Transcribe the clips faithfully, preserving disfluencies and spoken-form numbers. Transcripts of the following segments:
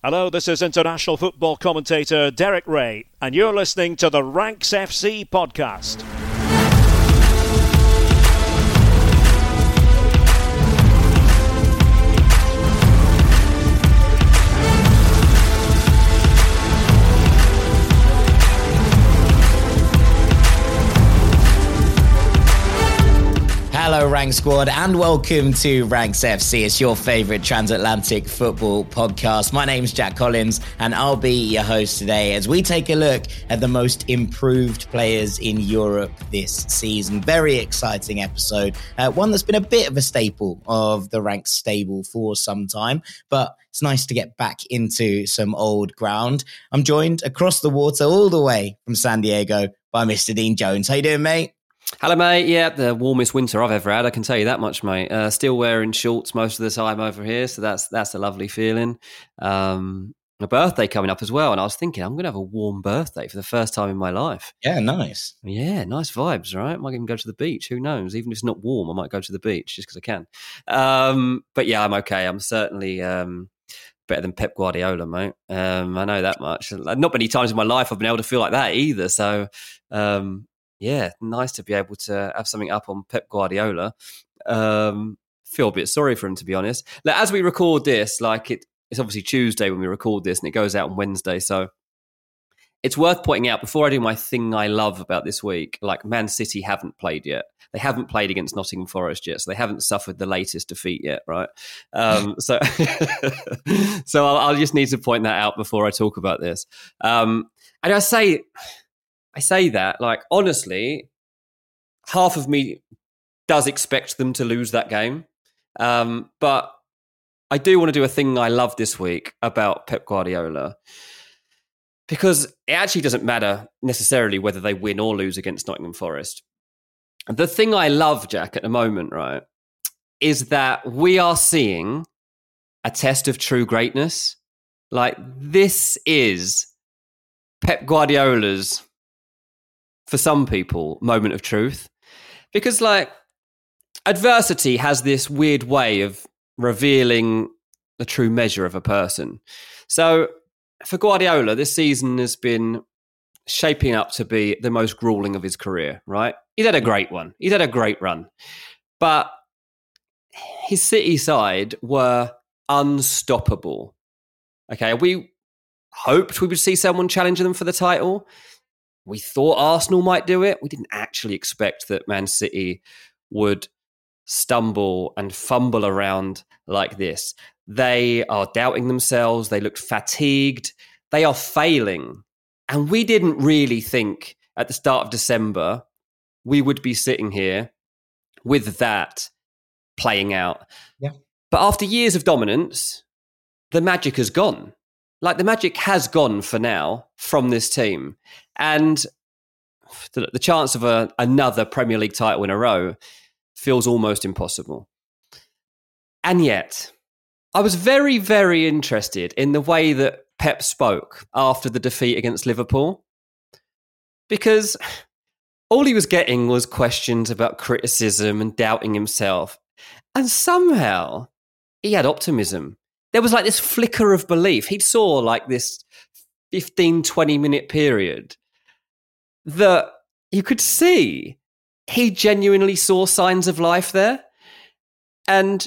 Hello, this is international football commentator Derek Ray, and you're listening to the Ranks F C podcast. Hello, Rank Squad, and welcome to Ranks F C. It's your favourite transatlantic football podcast. My name's Jack Collins, and I'll be your host today as we take a look at the most improved players in Europe this season. Very exciting episode. Uh, one that's been a bit of a staple of the Ranks stable for some time, but it's nice to get back into some old ground. I'm joined across the water all the way from San Diego by Mister Dean Jones. How you doing, mate? Hello, mate. Yeah, the warmest winter I've ever had. I can tell you that much, mate. Uh, still wearing shorts most of the time over here, so that's that's a lovely feeling. Um, my birthday coming up as well, and I was thinking I'm going to have a warm birthday for the first time in my life. Yeah, nice. Yeah, nice vibes, right? I might even go to the beach. Who knows? Even if it's not warm, I might go to the beach just because I can. Um, but yeah, I'm okay. I'm certainly um, better than Pep Guardiola, mate. Um, I know that much. Not many times in my life I've been able to feel like that either. So. Um, Yeah, nice to be able to have something up on Pep Guardiola. Um, feel a bit sorry for him, to be honest. Like, as we record this, like it, it's obviously Tuesday when we record this, and it goes out on Wednesday. So it's worth pointing out before I do my thing I love about this week. Like Man City haven't played yet; they haven't played against Nottingham Forest yet, so they haven't suffered the latest defeat yet, right? Um, so, so I'll, I'll just need to point that out before I talk about this. Um, and I say. I say that, like, honestly, half of me does expect them to lose that game. Um, but I do want to do a thing I love this week about Pep Guardiola, because it actually doesn't matter necessarily whether they win or lose against Nottingham Forest. The thing I love, Jack, at the moment, right, is that we are seeing a test of true greatness. Like, this is Pep Guardiola's, for some people, moment of truth. Because, like, adversity has this weird way of revealing the true measure of a person. So, for Guardiola, this season has been shaping up to be the most grueling of his career, right? He's had a great one. He's had a great run. But his City side were unstoppable. Okay, we hoped we would see someone challenging them for the title. We thought Arsenal might do it. We didn't actually expect that Man City would stumble and fumble around like this. They are doubting themselves. They looked fatigued. They are failing. And we didn't really think at the start of December we would be sitting here with that playing out. Yeah. But after years of dominance, the magic has gone. Like, the magic has gone for now from this team. And the, the chance of a, another Premier League title in a row feels almost impossible. And yet, I was very, very interested in the way that Pep spoke after the defeat against Liverpool. Because all he was getting was questions about criticism and doubting himself. And somehow, he had optimism. There was like this flicker of belief. He saw like this fifteen, twenty minute period that you could see he genuinely saw signs of life there. And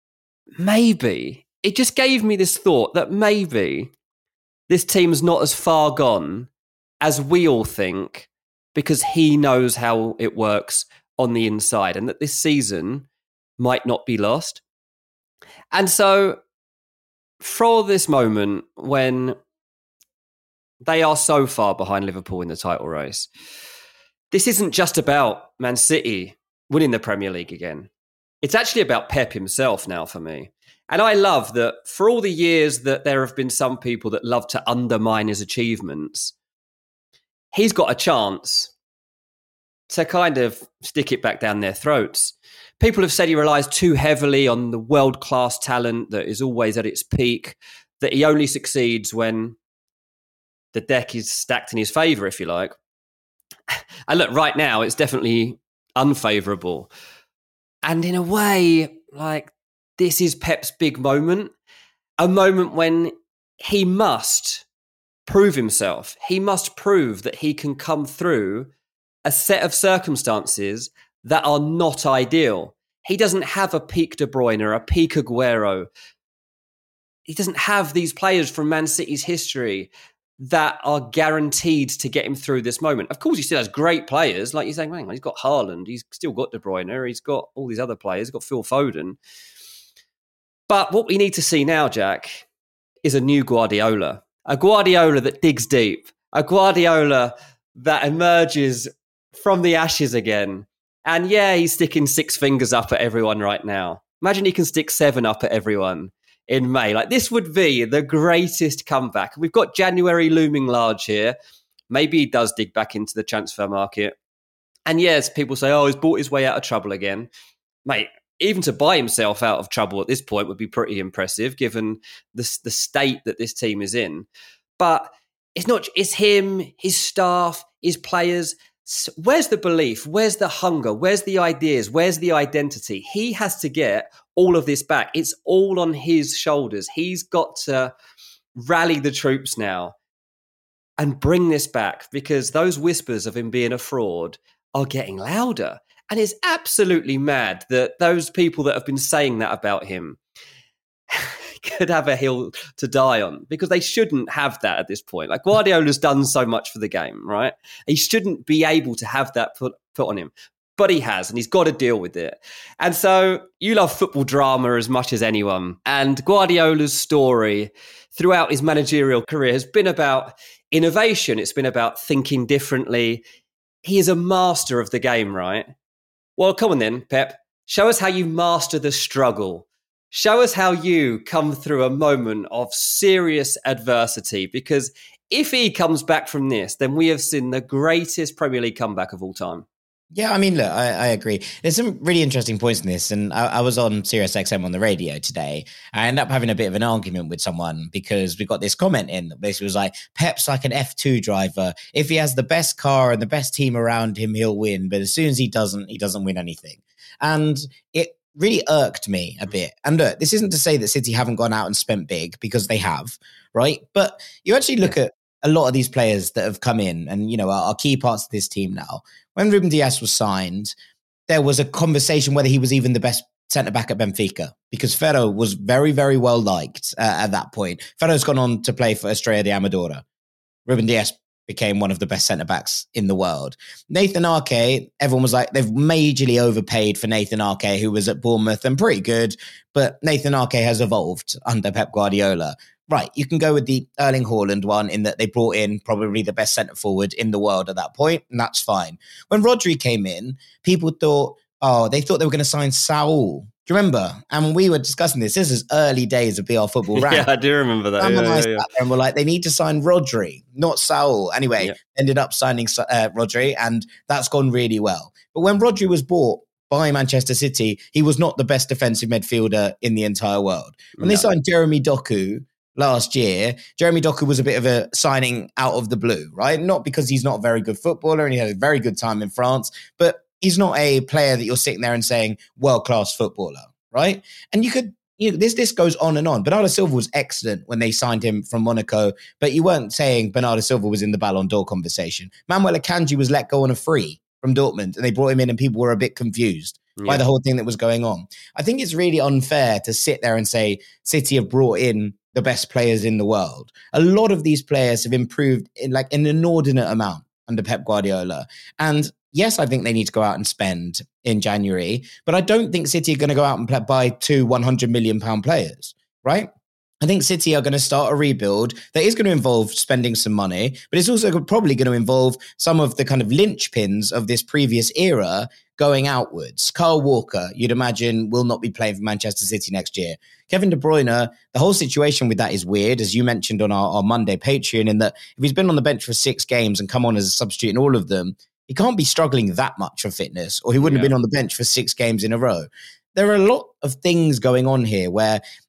maybe it just gave me this thought that maybe this team's not as far gone as we all think, because he knows how it works on the inside, and that this season might not be lost. And so, for this moment when they are so far behind Liverpool in the title race, this isn't just about Man City winning the Premier League again. It's actually about Pep himself now for me. And I love that for all the years that there have been some people that love to undermine his achievements, he's got a chance to kind of stick it back down their throats. People have said he relies too heavily on the world-class talent that is always at its peak, that he only succeeds when the deck is stacked in his favour, if you like. And look, right now, it's definitely unfavourable. And in a way, like, this is Pep's big moment, a moment when he must prove himself. He must prove that he can come through a set of circumstances that are not ideal. He doesn't have a peak De Bruyne, a peak Aguero. He doesn't have these players from Man City's history that are guaranteed to get him through this moment. Of course, he still has great players. Like you're saying, man, he's got Haaland, he's still got De Bruyne, he's got all these other players, he's got Phil Foden. But what we need to see now, Jack, is a new Guardiola. A Guardiola that digs deep. A Guardiola that emerges from the ashes again. And yeah, he's sticking six fingers up at everyone right now. Imagine he can stick seven up at everyone in May. Like, this would be the greatest comeback. We've got January looming large here. Maybe he does dig back into the transfer market. And yes, people say, oh, he's bought his way out of trouble again. Mate, even to buy himself out of trouble at this point would be pretty impressive, given the, the state that this team is in. But it's not, it's him, his staff, his players. Where's the belief? Where's the hunger? Where's the ideas? Where's the identity? He has to get all of this back. It's all on his shoulders. He's got to rally the troops now and bring this back, because those whispers of him being a fraud are getting louder. And it's absolutely mad that those people that have been saying that about him could have a hill to die on, because they shouldn't have that at this point. Like, Guardiola's done so much for the game, right? He shouldn't be able to have that put, put on him. But he has, and he's got to deal with it. And so you love football drama as much as anyone. And Guardiola's story throughout his managerial career has been about innovation. It's been about thinking differently. He is a master of the game, right? Well, come on then, Pep. Show us how you master the struggle. Show us how you come through a moment of serious adversity, because if he comes back from this, then we have seen the greatest Premier League comeback of all time. Yeah, I mean, look, I, I agree. There's some really interesting points in this. And I, I was on Sirius X M on the radio today. I ended up having a bit of an argument with someone because we got this comment in that basically was like, Pep's like an F two driver. If he has the best car and the best team around him, he'll win. But as soon as he doesn't, he doesn't win anything. And it really irked me a bit. And look, this isn't to say that City haven't gone out and spent big, because they have, right? But you actually look at a lot of these players that have come in and, you know, are, are key parts of this team now. When Ruben Dias was signed, there was a conversation whether he was even the best centre-back at Benfica, because Ferro was very, very well liked uh, at that point. Ferro's gone on to play for Estrella de Amadora. Ruben Dias became one of the best centre-backs in the world. Nathan Ake, everyone was like, they've majorly overpaid for Nathan Ake, who was at Bournemouth and pretty good, but Nathan Ake has evolved under Pep Guardiola. Right, you can go with the Erling Haaland one in that they brought in probably the best centre-forward in the world at that point, and that's fine. When Rodri came in, people thought, oh, they thought they were going to sign Saul. Do you remember? And we were discussing this. This is early days of B R Football Rank. Yeah, I do remember that. Yeah, yeah, yeah, yeah. And we're like, they need to sign Rodri, not Saul. Anyway, yeah. Ended up signing uh, Rodri, and that's gone really well. But when Rodri was bought by Manchester City, he was not the best defensive midfielder in the entire world. When no. they signed Jeremy Doku last year, Jeremy Doku was a bit of a signing out of the blue, right? Not because he's not a very good footballer and he had a very good time in France, but he's not a player that you're sitting there and saying world-class footballer, right? And you could, you know, this this goes on and on. Bernardo Silva was excellent when they signed him from Monaco, but you weren't saying Bernardo Silva was in the Ballon d'Or conversation. Manuel Akanji was let go on a free from Dortmund, and they brought him in and people were a bit confused yeah. by the whole thing that was going on. I think it's really unfair to sit there and say City have brought in the best players in the world. A lot of these players have improved in like an inordinate amount under Pep Guardiola. And yes, I think they need to go out and spend in January, but I don't think City are going to go out and play, buy two one hundred million pound players, right? I think City are going to start a rebuild that is going to involve spending some money, but it's also probably going to involve some of the kind of linchpins of this previous era going outwards. Kyle Walker, you'd imagine, will not be playing for Manchester City next year. Kevin De Bruyne, the whole situation with that is weird, as you mentioned on our, our Monday Patreon, in that if he's been on the bench for six games and come on as a substitute in all of them, he can't be struggling that much for fitness, or he wouldn't yeah. have been on the bench for six games in a row. There are a lot of things going on here where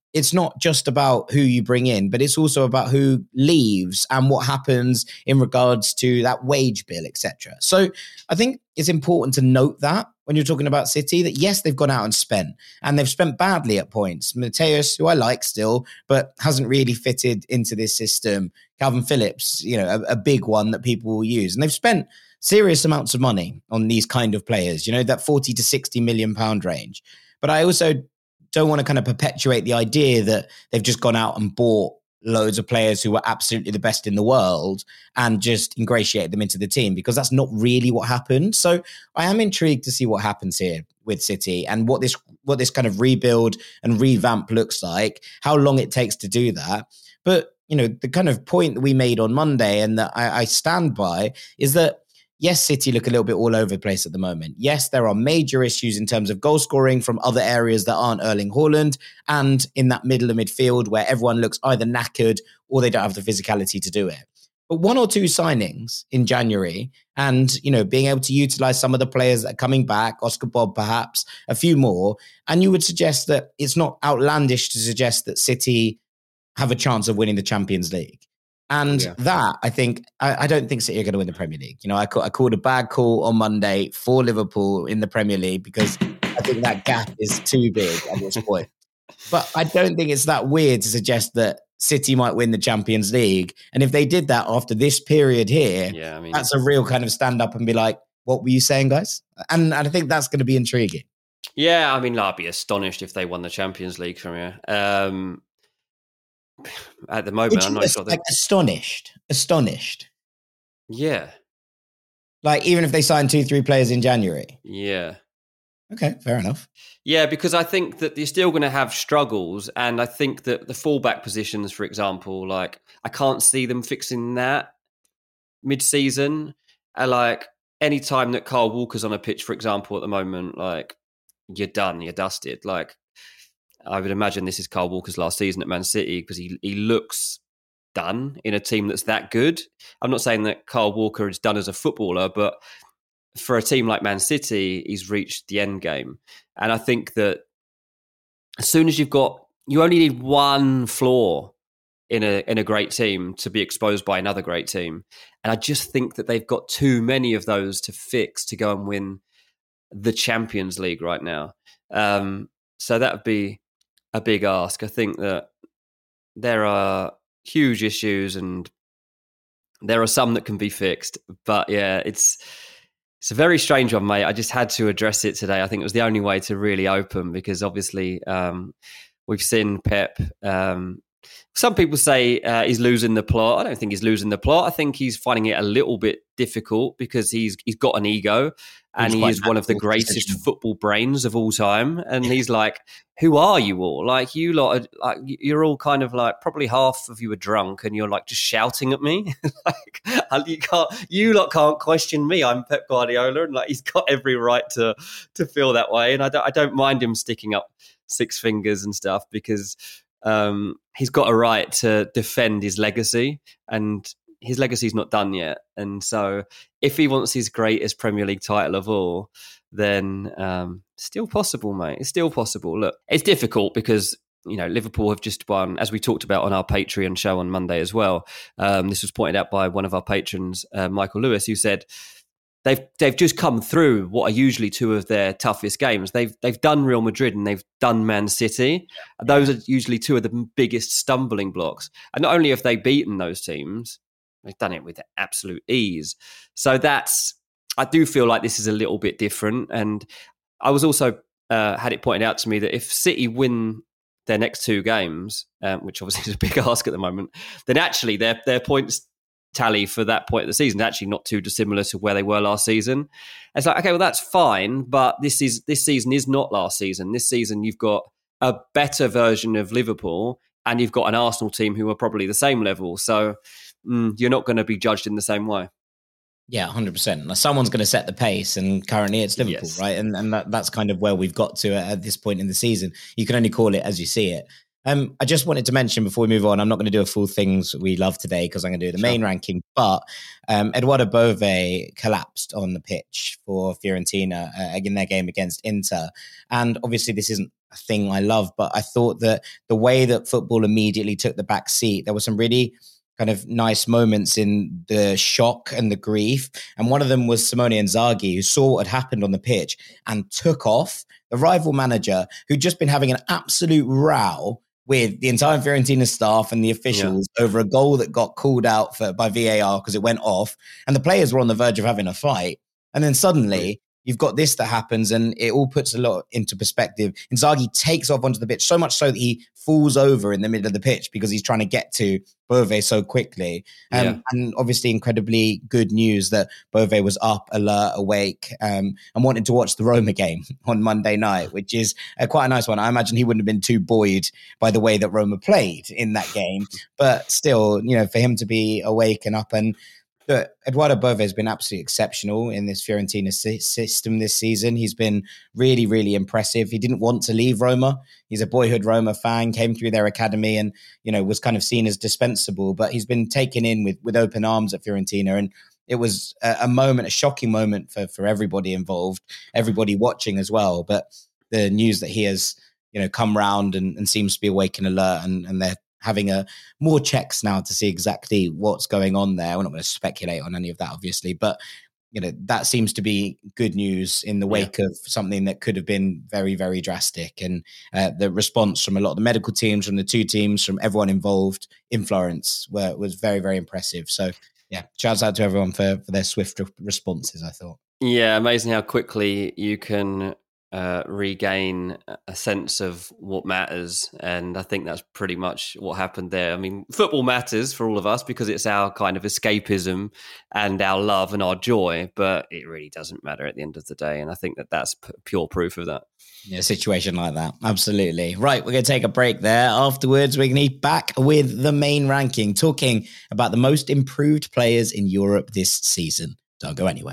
it's not just about who you bring in, but it's also about who leaves and what happens in regards to that wage bill, et cetera. So I think it's important to note that when you're talking about City, that yes, they've gone out and spent, and they've spent badly at points. Mateus, who I like still, but hasn't really fitted into this system. Calvin Phillips, you know, a, a big one that people will use. And they've spent serious amounts of money on these kind of players, you know, that forty to sixty million pound range. But I also don't want to kind of perpetuate the idea that they've just gone out and bought loads of players who were absolutely the best in the world and just ingratiate them into the team, because that's not really what happened. So I am intrigued to see what happens here with City and what this what this kind of rebuild and revamp looks like, how long it takes to do that. But, you know, the kind of point that we made on Monday and that I, I stand by is that yes, City look a little bit all over the place at the moment. Yes, there are major issues in terms of goal scoring from other areas that aren't Erling Haaland, and in that middle of midfield where everyone looks either knackered or they don't have the physicality to do it. But one or two signings in January and, you know, being able to utilize some of the players that are coming back, Oscar Bob perhaps, a few more, and you would suggest that it's not outlandish to suggest that City have a chance of winning the Champions League. And yeah. that, I think, I, I don't think City are going to win the Premier League. You know, I, call, I called a bad call on Monday for Liverpool in the Premier League because I think that gap is too big at this point. But I don't think it's that weird to suggest that City might win the Champions League. And if they did that after this period here, yeah, I mean, that's a real kind of stand up and be like, what were you saying, guys? And, and I think that's going to be intriguing. Yeah, I mean, I'd be astonished if they won the Champions League from here. Um At the moment, I'm not sure. Like astonished, astonished. Yeah. Like even if they sign two, three players in January. Yeah. Okay, fair enough. Yeah, because I think that you're still going to have struggles, and I think that the fullback positions, for example, like I can't see them fixing that mid-season. Uh, like any time that Kyle Walker's on a pitch, for example, at the moment, like you're done, you're dusted. Like. I would imagine this is Kyle Walker's last season at Man City because he he looks done in a team that's that good. I'm not saying that Kyle Walker is done as a footballer, but for a team like Man City, he's reached the end game. And I think that as soon as you've got, you only need one flaw in a in a great team to be exposed by another great team. And I just think that they've got too many of those to fix to go and win the Champions League right now. Um, so that would be a big ask. I think that there are huge issues and there are some that can be fixed. But yeah, it's it's a very strange one, mate. I just had to address it today. I think it was the only way to really open because obviously um, we've seen Pep. Um, some people say uh, he's losing the plot. I don't think he's losing the plot. I think he's finding it a little bit difficult because he's he's got an ego and he is one of the greatest decision. football brains of all time. And he's like, who are you all? Like you lot, are, like you're all kind of like probably half of you are drunk and you're like just shouting at me. Like you can't, you lot can't question me. I'm Pep Guardiola, and like he's got every right to to feel that way. And I don't I don't mind him sticking up six fingers and stuff because. Um, he's got a right to defend his legacy, and his legacy's not done yet. And so, if he wants his greatest Premier League title of all, then um, still possible, mate. It's still possible. Look, it's difficult because you know Liverpool have just won, as we talked about on our Patreon show on Monday as well. Um, this was pointed out by one of our patrons, uh, Michael Lewis, who said. They've they've just come through what are usually two of their toughest games. They've they've done Real Madrid and they've done Man City. Those are usually two of the biggest stumbling blocks. And not only have they beaten those teams, they've done it with absolute ease. So that's I do feel like this is a little bit different. And I was also uh, had it pointed out to me that if City win their next two games, um, which obviously is a big ask at the moment, then actually their their points. Tally for that point of the season actually not too dissimilar to where they were last season. It's like, okay, well that's fine, but this is this season is not last season. This season you've got a better version of Liverpool and you've got an Arsenal team who are probably the same level. So mm, you're not going to be judged in the same way. Yeah, one hundred percent. Now, someone's going to set the pace, and currently it's Liverpool, yes. right? And and that, that's kind of where we've got to at this point in the season. You can only call it as you see it. Um, I just wanted to mention before we move on, I'm not going to do a full things we love today because I'm going to do the sure. main ranking, but um, Eduardo Bove collapsed on the pitch for Fiorentina uh, in their game against Inter. And obviously this isn't a thing I love, but I thought that the way that football immediately took the back seat, there were some really kind of nice moments in the shock and the grief. And one of them was Simone Inzaghi, who saw what had happened on the pitch and took off the rival manager who'd just been having an absolute row with the entire Fiorentina staff and the officials yeah. over a goal that got called out for, by V A R because it went off. And the players were on the verge of having a fight. And then suddenly you've got this that happens and it all puts a lot into perspective. Inzaghi takes off onto the pitch, so much so that he falls over in the middle of the pitch because he's trying to get to Bove so quickly. Um, yeah. And obviously incredibly good news that Bove was up, alert, awake, um, and wanted to watch the Roma game on Monday night, which is uh, quite a nice one. I imagine he wouldn't have been too buoyed by the way that Roma played in that game. But still, you know, for him to be awake and up and Look, Eduardo Bove has been absolutely exceptional in this Fiorentina si- system this season. He's been really, really impressive. He didn't want to leave Roma. He's a boyhood Roma fan, came through their academy and, you know, was kind of seen as dispensable, but he's been taken in with, with open arms at Fiorentina. And it was a, a moment, a shocking moment for, for everybody involved, everybody watching as well. But the news that he has, you know, come round and, and seems to be awake and alert and, and they're having a more checks now to see exactly what's going on there. We're not going to speculate on any of that, obviously, but you know, that seems to be good news in the wake yeah. of something that could have been very, very drastic. And uh, the response from a lot of the medical teams, from the two teams, from everyone involved in Florence were, was very, very impressive. So yeah, shouts out to everyone for, for their swift responses, I thought. Yeah, amazing how quickly you can Uh, regain a sense of what matters, and I think that's pretty much what happened there. I mean, football matters for all of us because it's our kind of escapism and our love and our joy, but it really doesn't matter at the end of the day, and I think that that's p- pure proof of that. Yeah, a situation like that, absolutely. Right, we're going to take a break there. Afterwards, we're going to be back with the main ranking, talking about the most improved players in Europe this season. Don't go anywhere.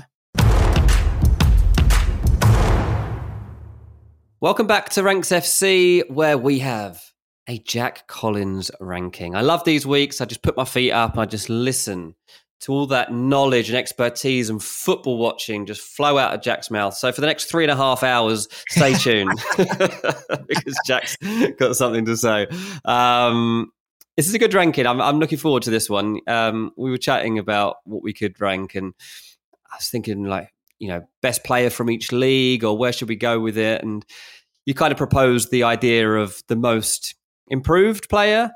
Welcome back to Ranks F C, where we have a Jack Collins ranking. I love these weeks. I just put my feet up and I just listen to all that knowledge and expertise and football watching just flow out of Jack's mouth. So for the next three and a half hours, stay tuned because Jack's got something to say. Um, this is a good ranking. I'm, I'm looking forward to this one. Um, we were chatting about what we could rank and I was thinking like, you know, best player from each league or where should we go with it? And you kind of proposed the idea of the most improved player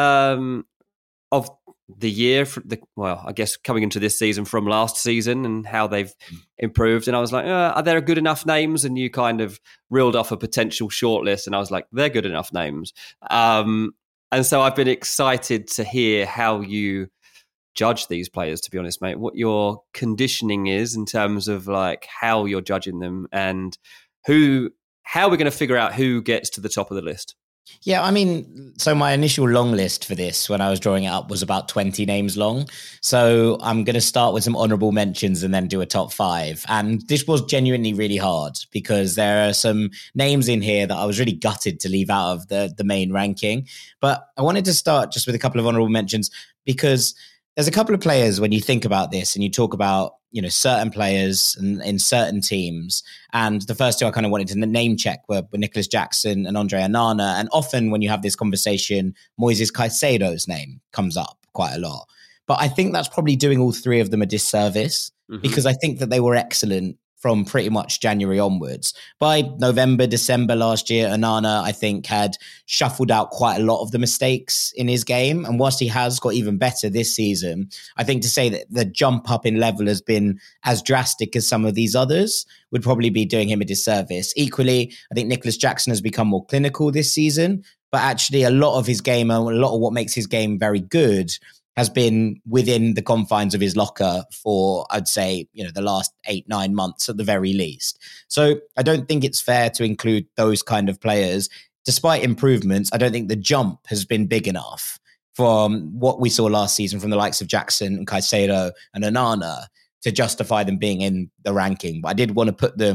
um, of the year, for the, well, I guess coming into this season from last season and how they've improved. And I was like, uh, are there good enough names? And you kind of reeled off a potential shortlist. And I was like, they're good enough names. Um, and so I've been excited to hear how you judge these players, to be honest, mate, what your conditioning is in terms of like how you're judging them and who, how we're going to figure out who gets to the top of the list. Yeah, I mean, so my initial long list for this when I was drawing it up was about twenty names long. So I'm going to start with some honorable mentions and then do a top five. And this was genuinely really hard because there are some names in here that I was really gutted to leave out of the, the main ranking. But I wanted to start just with a couple of honorable mentions because there's a couple of players when you think about this and you talk about, you know, certain players in, in certain teams. And the first two I kind of wanted to name check were, were Nicholas Jackson and Andre Onana. And often when you have this conversation, Moises Caicedo's name comes up quite a lot. But I think that's probably doing all three of them a disservice mm-hmm. because I think that they were excellent from pretty much January onwards. By November, December last year, Onana, I think, had shuffled out quite a lot of the mistakes in his game. And whilst he has got even better this season, I think to say that the jump up in level has been as drastic as some of these others would probably be doing him a disservice. Equally, I think Nicholas Jackson has become more clinical this season, but actually a lot of his game, a lot of what makes his game very good has been within the confines of his locker for, I'd say, you know, the last eight, nine months at the very least. So I don't think it's fair to include those kind of players. Despite improvements, I don't think the jump has been big enough from what we saw last season from the likes of Jackson and Caicedo and Onana to justify them being in the ranking. But I did want to put them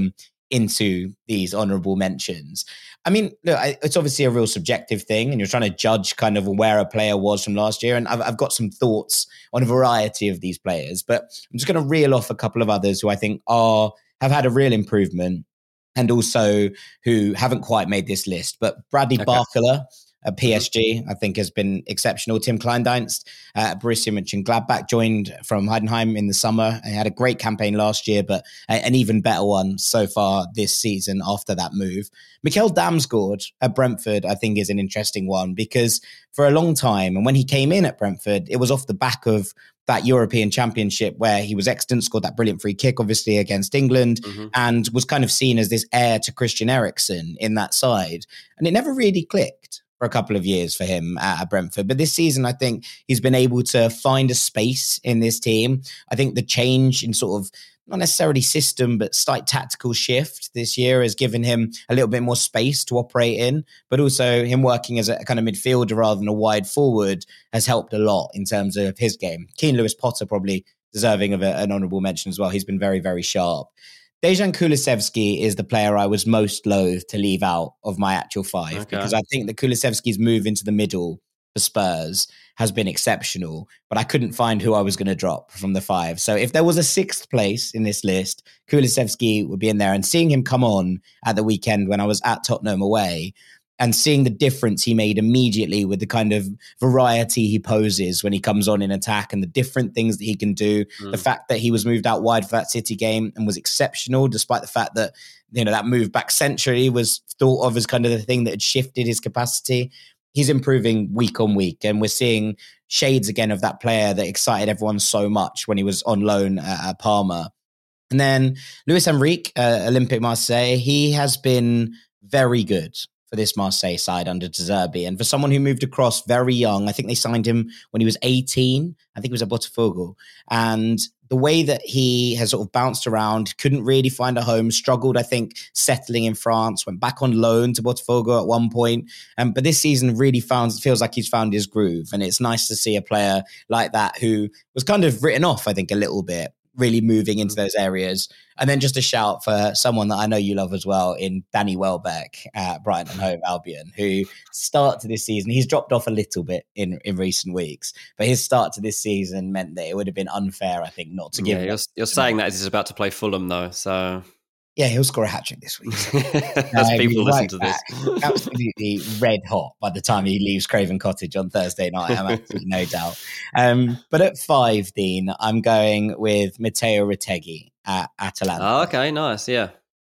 into these honourable mentions. I mean, look, it's obviously a real subjective thing, and you're trying to judge kind of where a player was from last year. And I've, I've got some thoughts on a variety of these players, but I'm just going to reel off a couple of others who I think are have had a real improvement and also who haven't quite made this list. But Bradley okay. Barcola at P S G, I think, has been exceptional. Tim Kleindienst uh, at Borussia Mönchengladbach joined from Heidenheim in the summer. He had a great campaign last year, but an even better one so far this season after that move. Mikkel Damsgaard at Brentford, I think, is an interesting one because for a long time, and when he came in at Brentford, it was off the back of that European Championship where he was excellent, scored that brilliant free kick, obviously, against England, mm-hmm. and was kind of seen as this heir to Christian Eriksen in that side. And it never really clicked for a couple of years for him at Brentford. But this season, I think he's been able to find a space in this team. I think the change in sort of, not necessarily system, but slight tactical shift this year has given him a little bit more space to operate in, but also him working as a kind of midfielder rather than a wide forward has helped a lot in terms of his game. Keane Lewis Potter probably deserving of a, an honourable mention as well. He's been very, very sharp. Dejan Kulusevski is the player I was most loath to leave out of my actual five okay. because I think that Kulusevski's move into the middle for Spurs has been exceptional, but I couldn't find who I was going to drop from the five. So if there was a sixth place in this list, Kulusevski would be in there. And seeing him come on at the weekend when I was at Tottenham away and seeing the difference he made immediately with the kind of variety he poses when he comes on in attack and the different things that he can do. Mm. The fact that he was moved out wide for that City game and was exceptional, despite the fact that, you know, that move back centrally was thought of as kind of the thing that had shifted his capacity. He's improving week on week, and we're seeing shades again of that player that excited everyone so much when he was on loan at, at Parma. And then Luis Enrique, uh, Olympique Marseille, he has been very good for this Marseille side under De Zerbi. And for someone who moved across very young, I think they signed him when he was eighteen. I think he was at Botafogo. And the way that he has sort of bounced around, couldn't really find a home, struggled, I think, settling in France, went back on loan to Botafogo at one point. Um, but this season really found, feels like he's found his groove. And it's nice to see a player like that who was kind of written off, I think, a little bit, really moving into those areas. And then just a shout for someone that I know you love as well in Danny Welbeck at Brighton and Hove Albion, who start to this season, he's dropped off a little bit in, in recent weeks, but his start to this season meant that it would have been unfair, I think, not to give yeah, You're, you're saying that as he's about to play Fulham though, so... Yeah, he'll score a hat-trick this week. So. As uh, people listen right to back, this. Absolutely red hot by the time he leaves Craven Cottage on Thursday night, I'm absolutely no doubt. Um, but at five, Dean, I'm going with Matteo Retegui at Atalanta. Oh, okay, nice, yeah.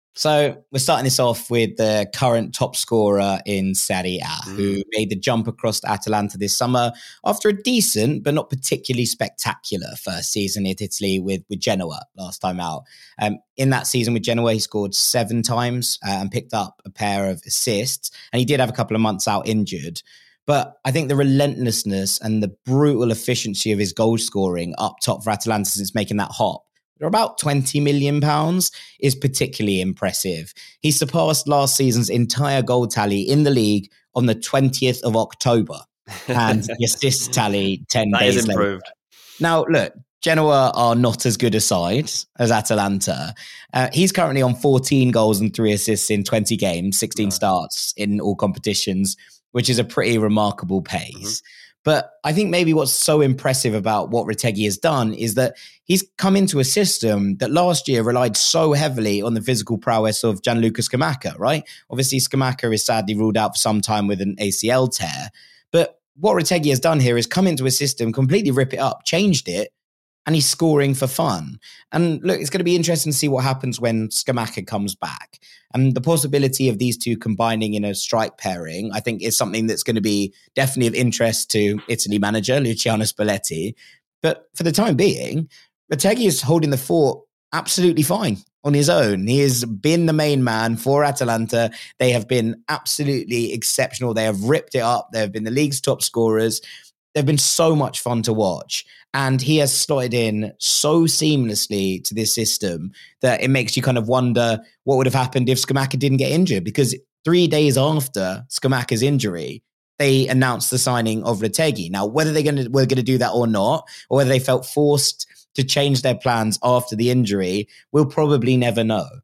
So we're starting this off with the current top scorer in Serie A, mm. who made the jump across to Atalanta this summer after a decent but not particularly spectacular first season in Italy with, with Genoa last time out. Um, in that season with Genoa, he scored seven times uh, and picked up a pair of assists. And he did have a couple of months out injured. But I think the relentlessness and the brutal efficiency of his goal scoring up top for Atalanta since making that hop, they're about twenty million pounds, is particularly impressive. He surpassed last season's entire goal tally in the league on the twentieth of October and the assist tally ten that days is improved. later. Now, look, Genoa are not as good a side as Atalanta. Uh, he's currently on fourteen goals and three assists in twenty games, sixteen right. starts in all competitions, which is a pretty remarkable pace. Mm-hmm. But I think maybe what's so impressive about what Retegui has done is that he's come into a system that last year relied so heavily on the physical prowess of Gianluca Scamacca, right? Obviously, Scamacca is sadly ruled out for some time with an A C L tear. But what Retegui has done here is come into a system, completely rip it up, changed it, and he's scoring for fun. And look, it's going to be interesting to see what happens when Scamacca comes back. And the possibility of these two combining in a strike pairing, I think, is something that's going to be definitely of interest to Italy manager Luciano Spalletti. But for the time being, Retegui is holding the fort absolutely fine on his own. He has been the main man for Atalanta. They have been absolutely exceptional. They have ripped it up. They have been the league's top scorers. They've been so much fun to watch. And he has slotted in so seamlessly to this system that it makes you kind of wonder what would have happened if Scamacca didn't get injured. Because three days after Scamacca's injury, they announced the signing of Retegui. Now, whether they're going to were going to do that or not, or whether they felt forced to change their plans after the injury, we'll probably never know.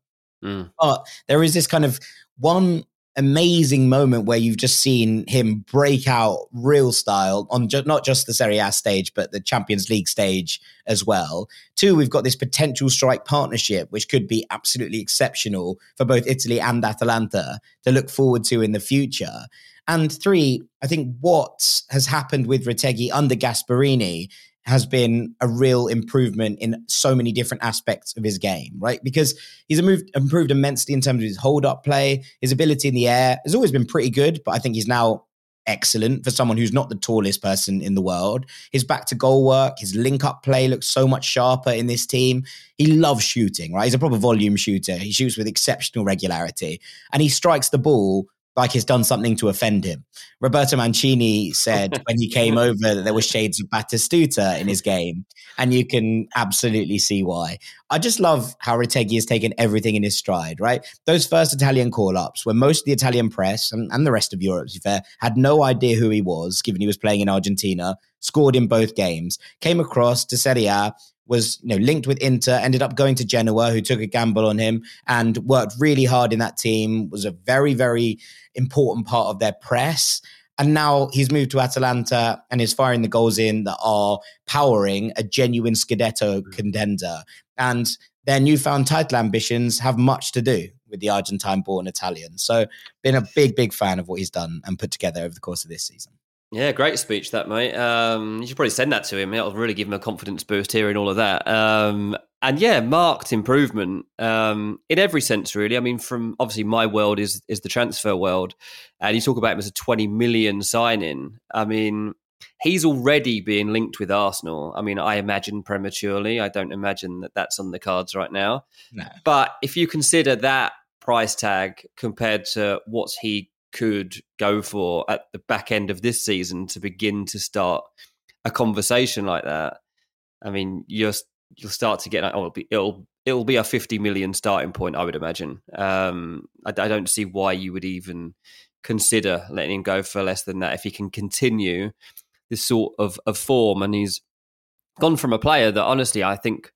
Mm. But there is this kind of one amazing moment where you've just seen him break out real style on ju- not just the Serie A stage, but the Champions League stage as well. Two, we've got this potential strike partnership, which could be absolutely exceptional for both Italy and Atalanta to look forward to in the future. And three, I think what has happened with Retegui under Gasperini has been a real improvement in so many different aspects of his game, right? Because he's improved, improved immensely in terms of his hold-up play, his ability in the air has always been pretty good, but I think he's now excellent for someone who's not the tallest person in the world. His back-to-goal work, his link-up play looks so much sharper in this team. He loves shooting, right? He's a proper volume shooter. He shoots with exceptional regularity, and he strikes the ball like he's done something to offend him. Roberto Mancini said when he came over that there were shades of Batistuta in his game, and you can absolutely see why. I just love how Retegui has taken everything in his stride, right? Those first Italian call-ups where most of the Italian press and, and the rest of Europe, to be fair, had no idea who he was, given he was playing in Argentina, scored in both games, came across to Serie A, was you know linked with Inter, ended up going to Genoa, who took a gamble on him and worked really hard in that team, was a very, very important part of their press. And now he's moved to Atalanta and is firing the goals in that are powering a genuine Scudetto contender. And their newfound title ambitions have much to do with the Argentine-born Italian. So been a big, big fan of what he's done and put together over the course of this season. Yeah, great speech that, mate. Um, you should probably send that to him. It'll really give him a confidence boost hearing all of that. Um, and yeah, marked improvement um, in every sense, really. I mean, from obviously my world is is the transfer world, and you talk about him as a twenty million signing. I mean, he's already being linked with Arsenal. I mean, I imagine prematurely. I don't imagine that that's on the cards right now. No. But if you consider that price tag compared to what he could go for at the back end of this season to begin to start a conversation like that, I mean, you're, you'll start to get, oh, it'll be, it'll, it'll be a fifty million starting point, I would imagine. Um, I, I don't see why you would even consider letting him go for less than that if he can continue this sort of, of form. And he's gone from a player that honestly, I think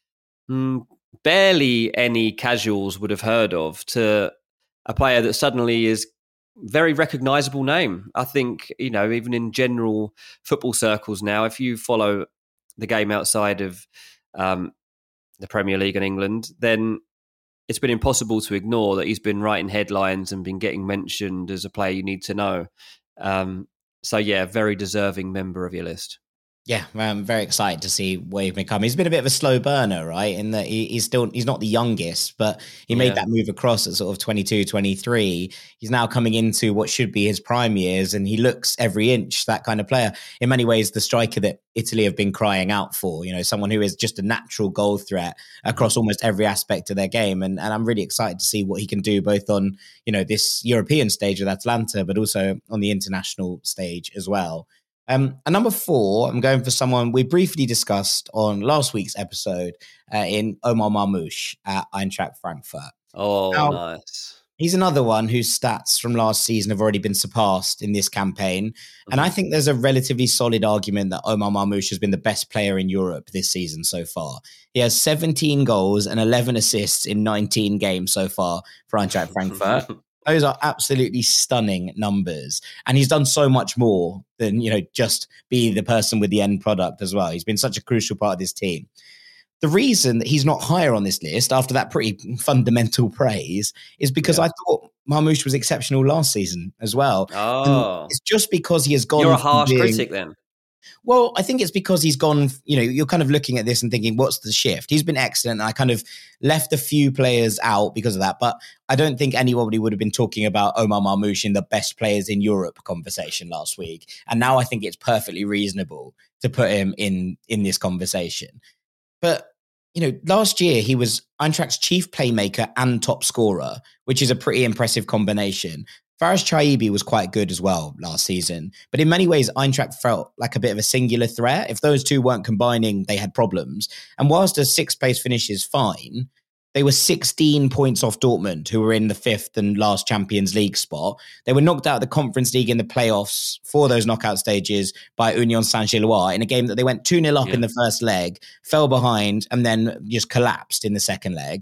mm, barely any casuals would have heard of to a player that suddenly is very recognizable name. I think, you know, even in general football circles now, if you follow the game outside of um, the Premier League in England, then it's been impossible to ignore that he's been writing headlines and been getting mentioned as a player you need to know. Um, so, yeah, very deserving member of your list. Yeah, I'm very excited to see where he's become. He's been a bit of a slow burner, right? In that he, he's still, he's not the youngest, but he made yeah. that move across at sort of twenty-two, twenty-three. He's now coming into what should be his prime years, and he looks every inch that kind of player. In many ways, the striker that Italy have been crying out for, you know, someone who is just a natural goal threat across almost every aspect of their game. And, and I'm really excited to see what he can do both on, you know, this European stage with Atalanta, but also on the international stage as well. Um, and number four, I'm going for someone we briefly discussed on last week's episode uh, in Omar Marmoush at Eintracht Frankfurt. Oh, now, nice. He's another one whose stats from last season have already been surpassed in this campaign. Mm-hmm. And I think there's a relatively solid argument that Omar Marmoush has been the best player in Europe this season so far. He has seventeen goals and eleven assists in nineteen games so far for Eintracht Frankfurt. Those are absolutely stunning numbers. And he's done so much more than, you know, just be the person with the end product as well. He's been such a crucial part of this team. The reason that he's not higher on this list after that pretty fundamental praise is because yeah. I thought Marmoush was exceptional last season as well. Oh. And it's just because he has gone... You're a harsh being, critic then. Well, I think it's because he's gone, you know, you're kind of looking at this and thinking, what's the shift? He's been excellent. And I kind of left a few players out because of that. But I don't think anybody would have been talking about Omar Marmoush in the best players in Europe conversation last week. And now I think it's perfectly reasonable to put him in, in this conversation. But, you know, last year he was Eintracht's chief playmaker and top scorer, which is a pretty impressive combination. Faris Chaibi was quite good as well last season, but in many ways, Eintracht felt like a bit of a singular threat. If those two weren't combining, they had problems. And whilst a sixth place finish is fine, they were sixteen points off Dortmund, who were in the fifth and last Champions League spot. They were knocked out of the Conference League in the playoffs for those knockout stages by Union Saint-Gilloise in a game that they went two nil up yeah. in the first leg, fell behind, and then just collapsed in the second leg.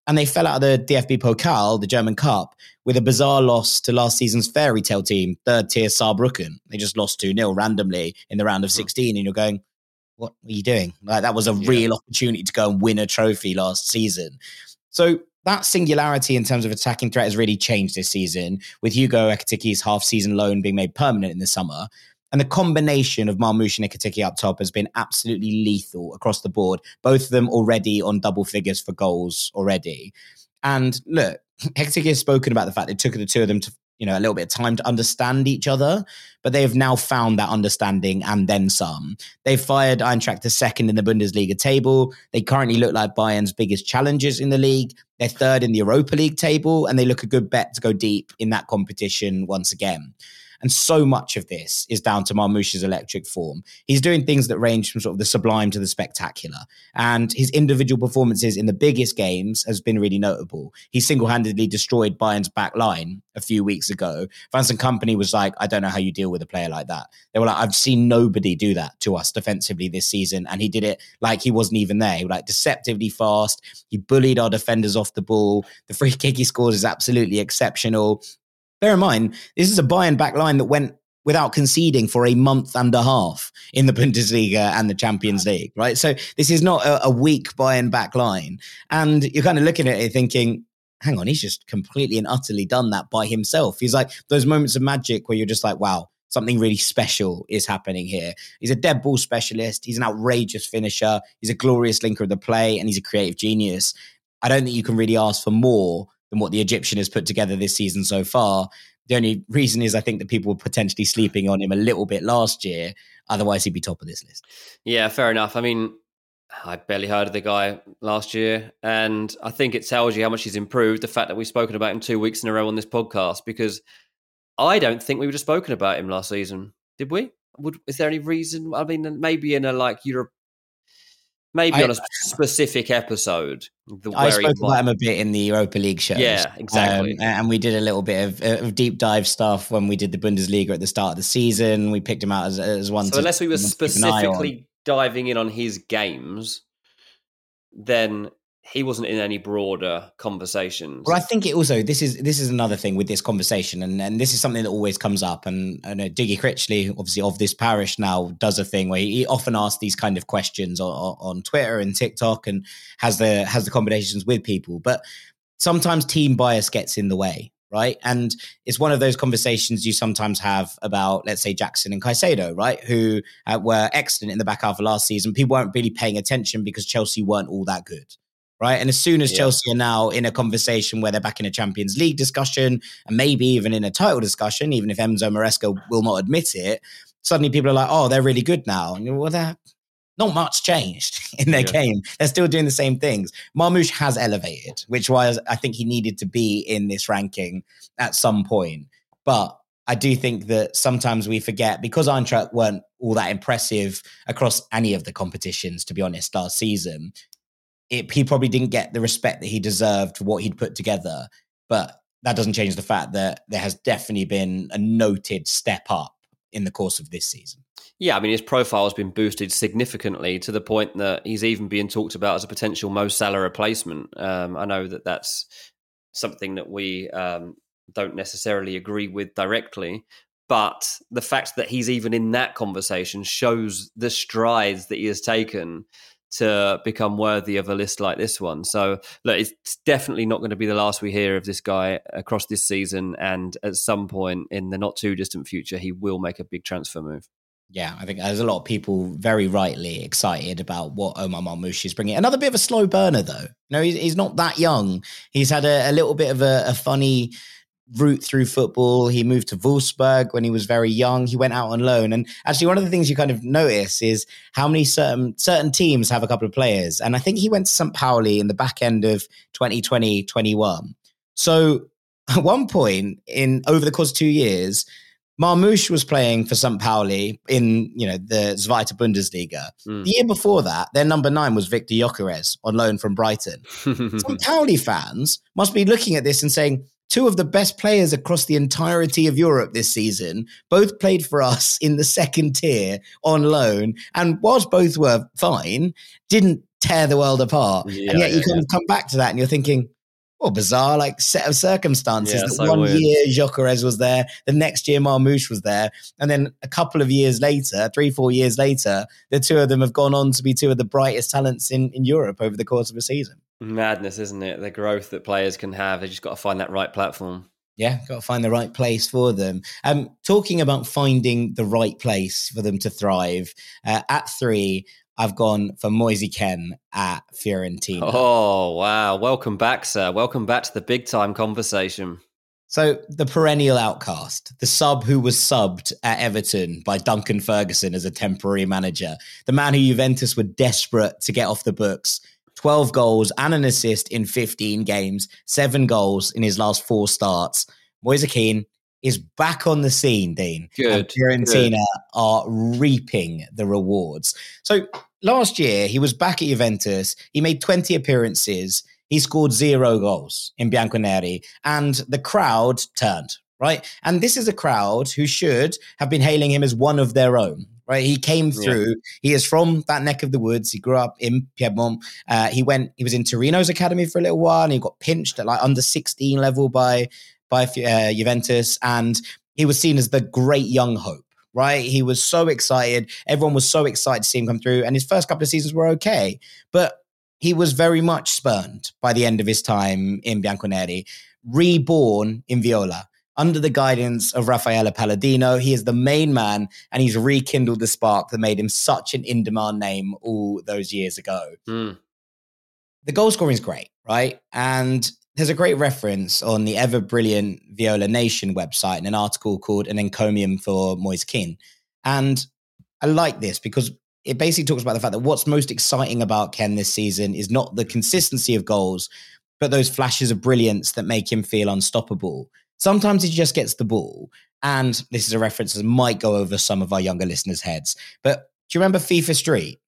And they fell out of the D F B Pokal, the German Cup, with a bizarre loss to last season's fairy tale team, third tier Saarbrücken. They just lost two nil randomly in the round of sixteen. And you're going, what are you doing? Like, that was a yeah. real opportunity to go and win a trophy last season. So that singularity in terms of attacking threat has really changed this season, with Hugo Ekitiké's half-season loan being made permanent in the summer. And the combination of Marmoush and Ekitike up top has been absolutely lethal across the board. Both of them already on double figures for goals already. And look, Ekitike has spoken about the fact it took the two of them to, you know, a little bit of time to understand each other, but they have now found that understanding and then some. They've fired Eintracht to second in the Bundesliga table. They currently look like Bayern's biggest challengers in the league. They're third in the Europa League table, and they look a good bet to go deep in that competition once again. And so much of this is down to Marmoush's electric form. He's doing things that range from sort of the sublime to the spectacular. And his individual performances in the biggest games has been really notable. He single-handedly destroyed Bayern's back line a few weeks ago. Vincent Kompany was like, I don't know how you deal with a player like that. They were like, I've seen nobody do that to us defensively this season. And he did it like he wasn't even there. He was like deceptively fast. He bullied our defenders off the ball. The free kick he scores is absolutely exceptional. Bear in mind, this is a Bayern back line that went without conceding for a month and a half in the Bundesliga and the Champions League, right? So this is not a, a weak Bayern back line. And you're kind of looking at it thinking, hang on, he's just completely and utterly done that by himself. He's like those moments of magic where you're just like, wow, something really special is happening here. He's a dead ball specialist. He's an outrageous finisher. He's a glorious linker of the play, and he's a creative genius. I don't think you can really ask for more than what the Egyptian has put together this season so far. The only reason is I think that people were potentially sleeping on him a little bit last year. Otherwise, he'd be top of this list. Yeah, fair enough. I mean, I barely heard of the guy last year. And I think it tells you how much he's improved, the fact that we've spoken about him two weeks in a row on this podcast, because I don't think we would have spoken about him last season. Did we? Would, is there any reason? I mean, maybe in a like Europe, Maybe I, on a specific episode. The, I spoke about him a bit in the Europa League shows. Yeah, exactly. Um, and we did a little bit of, of deep dive stuff when we did the Bundesliga at the start of the season. We picked him out as, as one. So to, unless we were specifically diving in on his games, then he wasn't in any broader conversations. Well, I think it also, this is this is another thing with this conversation, and, and this is something that always comes up. And, and uh, Diggy Critchley, obviously of this parish now, does a thing where he often asks these kind of questions on, on Twitter and TikTok, and has the has the conversations with people. But sometimes team bias gets in the way, right? And it's one of those conversations you sometimes have about, let's say, Jackson and Caicedo, right? Who uh, were excellent in the back half of last season. People weren't really paying attention because Chelsea weren't all that good. Right. And as soon as yeah. Chelsea are now in a conversation where they're back in a Champions League discussion, and maybe even in a title discussion, even if Enzo Maresca will not admit it, suddenly people are like, oh, they're really good now. And you're, well, they're not much changed in their yeah. game. They're still doing the same things. Marmoush has elevated, which was, I think he needed to be in this ranking at some point. But I do think that sometimes we forget, because Eintracht weren't all that impressive across any of the competitions, to be honest, last season. It, he probably didn't get the respect that he deserved for what he'd put together. But that doesn't change the fact that there has definitely been a noted step up in the course of this season. Yeah, I mean, his profile has been boosted significantly to the point that he's even being talked about as a potential Mo Salah replacement. Um, I know that that's something that we um, don't necessarily agree with directly, but the fact that he's even in that conversation shows the strides that he has taken to become worthy of a list like this one. So look, it's definitely not going to be the last we hear of this guy across this season. And at some point in the not too distant future, he will make a big transfer move. Yeah, I think there's a lot of people very rightly excited about what Omar Marmoush is bringing. Another bit of a slow burner, though. No, he's, he's not that young. He's had a, a little bit of a, a funny route through football. He moved to Wolfsburg when he was very young. He went out on loan. And actually, one of the things you kind of notice is how many certain certain teams have a couple of players. And I think he went to Saint Pauli in the back end of twenty twenty twenty-one. So at one point in over the course of two years, Marmoush was playing for Saint Pauli in, you know, the Zweite Bundesliga. Mm. The year before that, their number nine was Victor Gyökeres on loan from Brighton. Saint Pauli fans must be looking at this and saying, two of the best players across the entirety of Europe this season both played for us in the second tier on loan. And whilst both were fine, didn't tear the world apart. Yeah, and yet you yeah, kind yeah. of come back to that and you're thinking, well, bizarre, like set of circumstances. Yeah, that so one weird. year Gyökeres was there, the next year Marmoush was there, and then a couple of years later, three, four years later, the two of them have gone on to be two of the brightest talents in, in Europe over the course of a season. Madness, isn't it? The growth that players can have. They just got to find that right platform. Yeah, got to find the right place for them. Um, talking about finding the right place for them to thrive, uh, at three, I've gone for Moise Kean at Fiorentina. Oh, wow. Welcome back, sir. Welcome back to the big time conversation. So the perennial outcast, the sub who was subbed at Everton by Duncan Ferguson as a temporary manager, the man who Juventus were desperate to get off the books, twelve goals and an assist in fifteen games, seven goals in his last four starts. Moise Kean is back on the scene, Dean. Good. And Fiorentina good. are reaping the rewards. So last year, he was back at Juventus. He made twenty appearances. He scored zero goals in Bianconeri, and the crowd turned, right? And this is a crowd who should have been hailing him as one of their own, right? He came through. Yeah. He is from that neck of the woods. He grew up in Piedmont. Uh, he went. He was in Torino's academy for a little while, and he got pinched at like under sixteen level by by uh, Juventus, and he was seen as the great young hope. Right? He was so excited. Everyone was so excited to see him come through, and his first couple of seasons were okay, but he was very much spurned by the end of his time in Bianconeri, reborn in Viola. Under the guidance of Raffaele Palladino, he is the main man, and he's rekindled the spark that made him such an in-demand name all those years ago. Mm. The goal scoring is great, right? And there's a great reference on the ever-brilliant Viola Nation website in an article called An Encomium for Moise Kean. And I like this because it basically talks about the fact that what's most exciting about Ken this season is not the consistency of goals, but those flashes of brilliance that make him feel unstoppable. Sometimes he just gets the ball. And this is a reference that might go over some of our younger listeners' heads. But do you remember FIFA Street?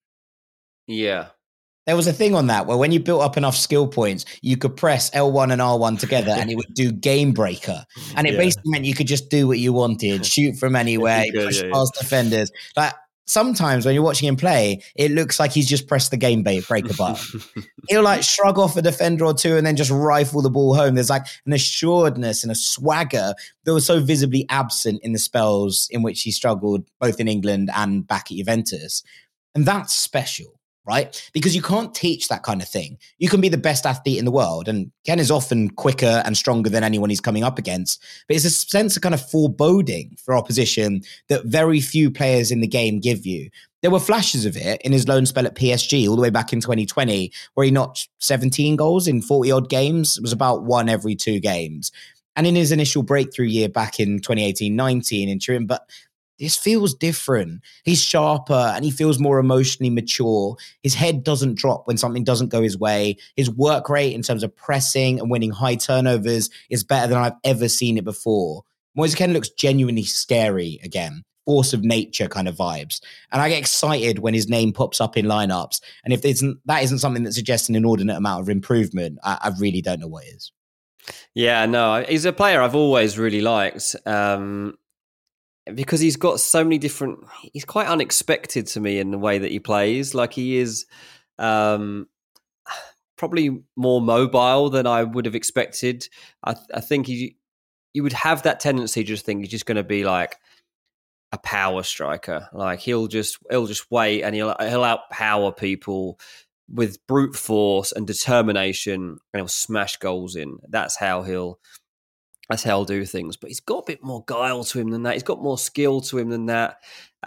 Yeah. There was a thing on that where when you built up enough skill points, you could press L one and R one together and it would do Game Breaker. And it yeah. basically meant you could just do what you wanted, shoot from anywhere, good, push yeah, past yeah. defenders. Like, sometimes when you're watching him play, it looks like he's just pressed the game breaker button. He'll like shrug off a defender or two and then just rifle the ball home. There's like an assuredness and a swagger that was so visibly absent in the spells in which he struggled both in England and back at Juventus. And that's special. Right? Because you can't teach that kind of thing. You can be the best athlete in the world, and Ken is often quicker and stronger than anyone he's coming up against, but it's a sense of kind of foreboding for opposition that very few players in the game give you. There were flashes of it in his loan spell at P S G all the way back in twenty twenty, where he notched seventeen goals in forty-odd games. It was about one every two games. And in his initial breakthrough year back in twenty eighteen nineteen in Turin, but this feels different. He's sharper and he feels more emotionally mature. His head doesn't drop when something doesn't go his way. His work rate in terms of pressing and winning high turnovers is better than I've ever seen it before. Moise Kean looks genuinely scary again. Force of nature kind of vibes. And I get excited when his name pops up in lineups. And if isn't, that isn't something that suggests an inordinate amount of improvement, I, I really don't know what is. Yeah, no, he's a player I've always really liked. Um, Because he's got so many different, he's quite unexpected to me in the way that he plays. Like he is um, probably more mobile than I would have expected. I, I think he, you would have that tendency to just think he's just going to be like a power striker. Like he'll just, he'll just wait and he'll, he'll outpower people with brute force and determination, and he'll smash goals in. That's how he'll, That's how he'll do things. But he's got a bit more guile to him than that. He's got more skill to him than that.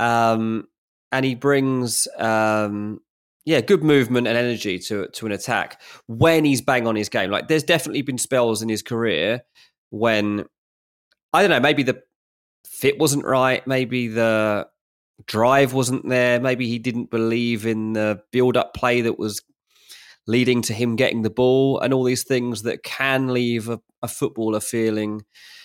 Um, and he brings, um, yeah, good movement and energy to to an attack when he's bang on his game. Like there's definitely been spells in his career when, I don't know, maybe the fit wasn't right. Maybe the drive wasn't there. Maybe he didn't believe in the build-up play that was leading to him getting the ball and all these things that can leave a, a footballer feeling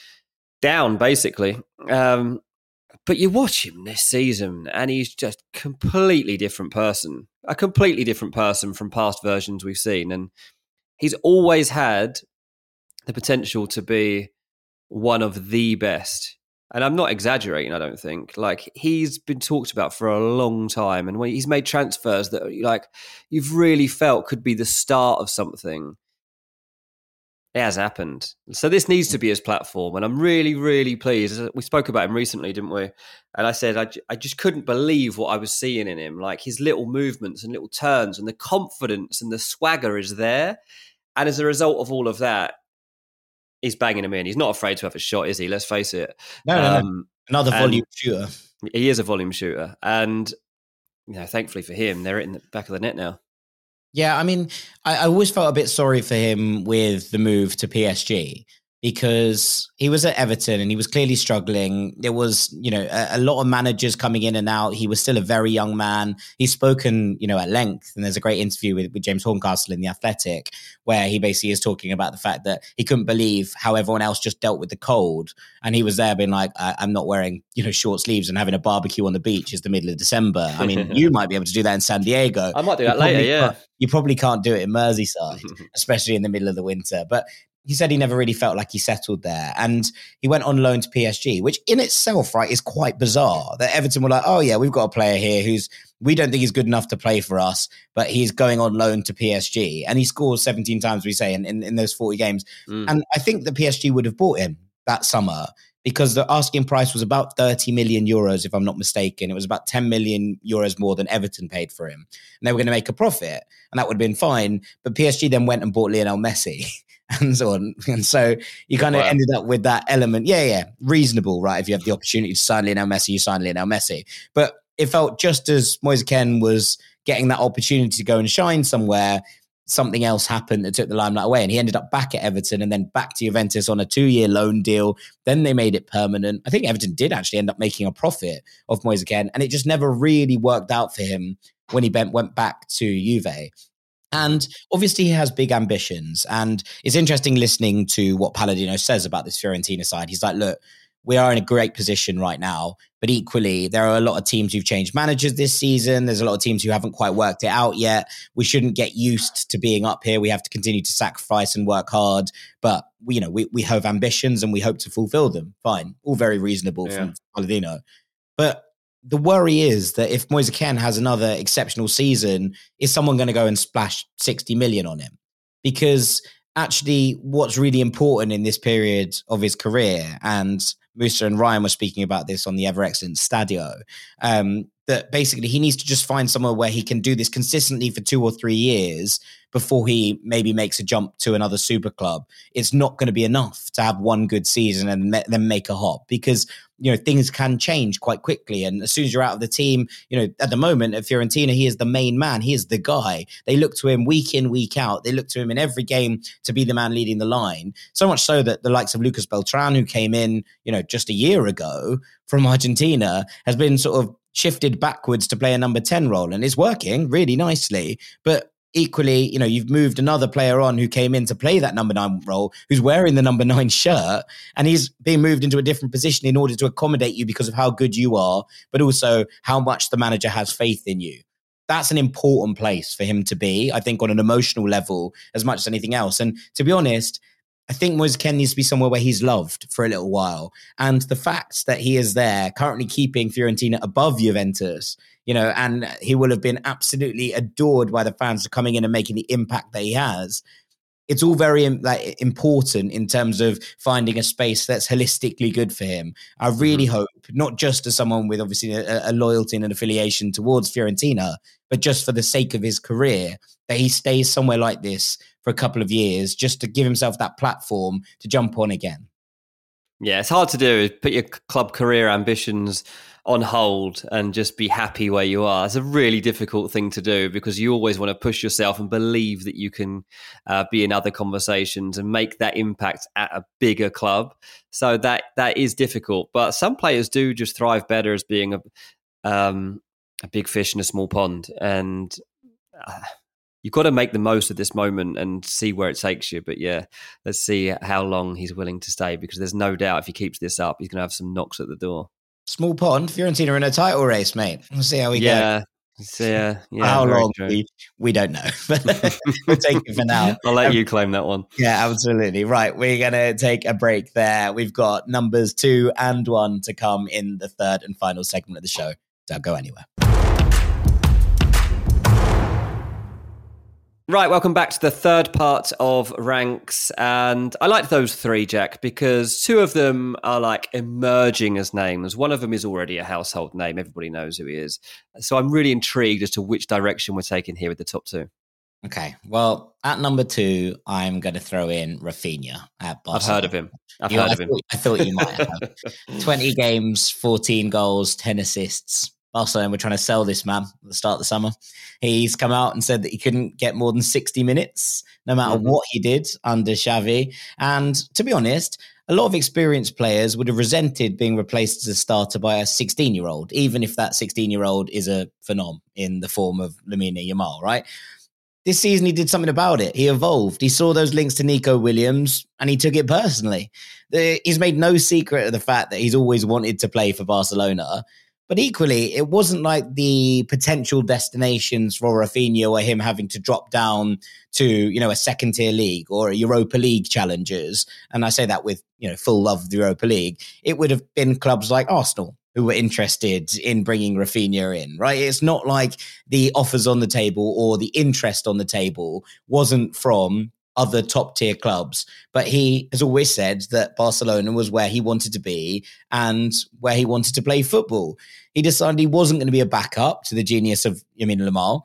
down, basically. Um, but you watch him this season and he's just a completely different person, a completely different person from past versions we've seen. And he's always had the potential to be one of the best. And I'm not exaggerating, I don't think. Like, he's been talked about for a long time. And when he's made transfers that, like, you've really felt could be the start of something. It has happened. So this needs to be his platform. And I'm really, really pleased. We spoke about him recently, didn't we? And I said, I, I just couldn't believe what I was seeing in him. Like his little movements and little turns and the confidence and the swagger is there. And as a result of all of that, he's banging him in. He's not afraid to have a shot, is he? Let's face it. No, no, um, no. Another volume shooter. He is a volume shooter. And, you know, thankfully for him, they're in the back of the net now. Yeah, I mean, I, I always felt a bit sorry for him with the move to P S G because he was at Everton and he was clearly struggling. There was, you know, a, a lot of managers coming in and out. He was still a very young man. He's spoken, you know, at length. And there's a great interview with, with James Horncastle in The Athletic where he basically is talking about the fact that he couldn't believe how everyone else just dealt with the cold. And he was there being like, I, I'm not wearing, you know, short sleeves and having a barbecue on the beach. It's the middle of December. I mean, you might be able to do that in San Diego. I might do that later, yeah. You probably can't do it in Merseyside, especially in the middle of the winter. But he said he never really felt like he settled there. And he went on loan to P S G, which in itself, right, is quite bizarre. That Everton were like, oh, yeah, we've got a player here who's, we don't think he's good enough to play for us, but he's going on loan to P S G. And he scores seventeen times, we say, in, in, in those forty games. Mm. And I think the P S G would have bought him that summer because the asking price was about thirty million euros, if I'm not mistaken. It was about ten million euros more than Everton paid for him. And they were going to make a profit, and that would have been fine. But P S G then went and bought Lionel Messi. And so on. And so you kind of wow. ended up with that element. Yeah, yeah, reasonable, right? If you have the opportunity to sign Lionel Messi, you sign Lionel Messi. But it felt just as Moise Kean was getting that opportunity to go and shine somewhere, something else happened that took the limelight away. And he ended up back at Everton and then back to Juventus on a two-year loan deal. Then they made it permanent. I think Everton did actually end up making a profit of Moise Kean, and it just never really worked out for him when he went back to Juve. And obviously he has big ambitions. And it's interesting listening to what Palladino says about this Fiorentina side. He's like, look, we are in a great position right now, but equally there are a lot of teams who've changed managers this season. There's a lot of teams who haven't quite worked it out yet. We shouldn't get used to being up here. We have to continue to sacrifice and work hard. But, you know, we, we have ambitions and we hope to fulfill them. Fine. All very reasonable yeah. from Palladino. But the worry is that if Moise Kean has another exceptional season, is someone going to go and splash sixty million on him? Because actually what's really important in this period of his career, and Musa and Ryan were speaking about this on the ever excellent Stadio, um, that basically he needs to just find somewhere where he can do this consistently for two or three years before he maybe makes a jump to another super club. It's not going to be enough to have one good season and then make a hop, because, you know, things can change quite quickly. And as soon as you're out of the team, you know, at the moment at Fiorentina, he is the main man. He is the guy. They look to him week in, week out. They look to him in every game to be the man leading the line. So much so that the likes of Lucas Beltran, who came in, you know, just a year ago from Argentina, has been sort of shifted backwards to play a number ten role, and is working really nicely. But equally, you know, you've moved another player on who came in to play that number nine role, who's wearing the number nine shirt, and he's being moved into a different position in order to accommodate you because of how good you are, but also how much the manager has faith in you. That's an important place for him to be, I think, on an emotional level as much as anything else. And to be honest, I think Moise Kean needs to be somewhere where he's loved for a little while. And the fact that he is there, currently keeping Fiorentina above Juventus, you know, and he will have been absolutely adored by the fans coming in and making the impact that he has. It's all very like important in terms of finding a space that's holistically good for him. I really mm-hmm. hope, not just as someone with obviously a, a loyalty and an affiliation towards Fiorentina, but just for the sake of his career, that he stays somewhere like this for a couple of years, just to give himself that platform to jump on again. Yeah, it's hard to do. Put your club career ambitions on hold and just be happy where you are. It's a really difficult thing to do, because you always want to push yourself and believe that you can uh, be in other conversations and make that impact at a bigger club. So that that is difficult. But some players do just thrive better as being a um, a big fish in a small pond. And uh, you've got to make the most of this moment and see where it takes you. But yeah, let's see how long he's willing to stay, because there's no doubt if he keeps this up, he's going to have some knocks at the door. Small pond, Fiorentina are in a title race, mate. We'll see how we yeah. go. So, yeah, yeah, how long we, we don't know, but we'll take it for now. I'll let um, you claim that one. Yeah, absolutely. Right, we're going to take a break there. We've got numbers two and one to come in the third and final segment of the show. Don't go anywhere. Right, welcome back to the third part of Ranks. And I like those three, Jack, because two of them are like emerging as names. One of them is already a household name. Everybody knows who he is. So I'm really intrigued as to which direction we're taking here with the top two. Okay, well, at number two, I'm going to throw in Rafinha at Barcelona. I've heard of him. I've you, heard I of him. Thought, I thought you might have. twenty games, fourteen goals, ten assists. Barcelona were trying to sell this man at the start of the summer. He's come out and said that he couldn't get more than sixty minutes, no matter mm-hmm. what he did under Xavi. And to be honest, a lot of experienced players would have resented being replaced as a starter by a sixteen-year-old, even if that sixteen-year-old is a phenom in the form of Lamine Yamal, right? This season, he did something about it. He evolved. He saw those links to Nico Williams, and he took it personally. He's made no secret of the fact that he's always wanted to play for Barcelona. But equally, it wasn't like the potential destinations for Rafinha were him having to drop down to, you know, a second-tier league or a Europa League challengers. And I say that with, you know, full love of the Europa League. It would have been clubs like Arsenal who were interested in bringing Rafinha in, right? It's not like the offers on the table or the interest on the table wasn't from other top-tier clubs. But he has always said that Barcelona was where he wanted to be and where he wanted to play football. He decided he wasn't going to be a backup to the genius of Lamine Yamal,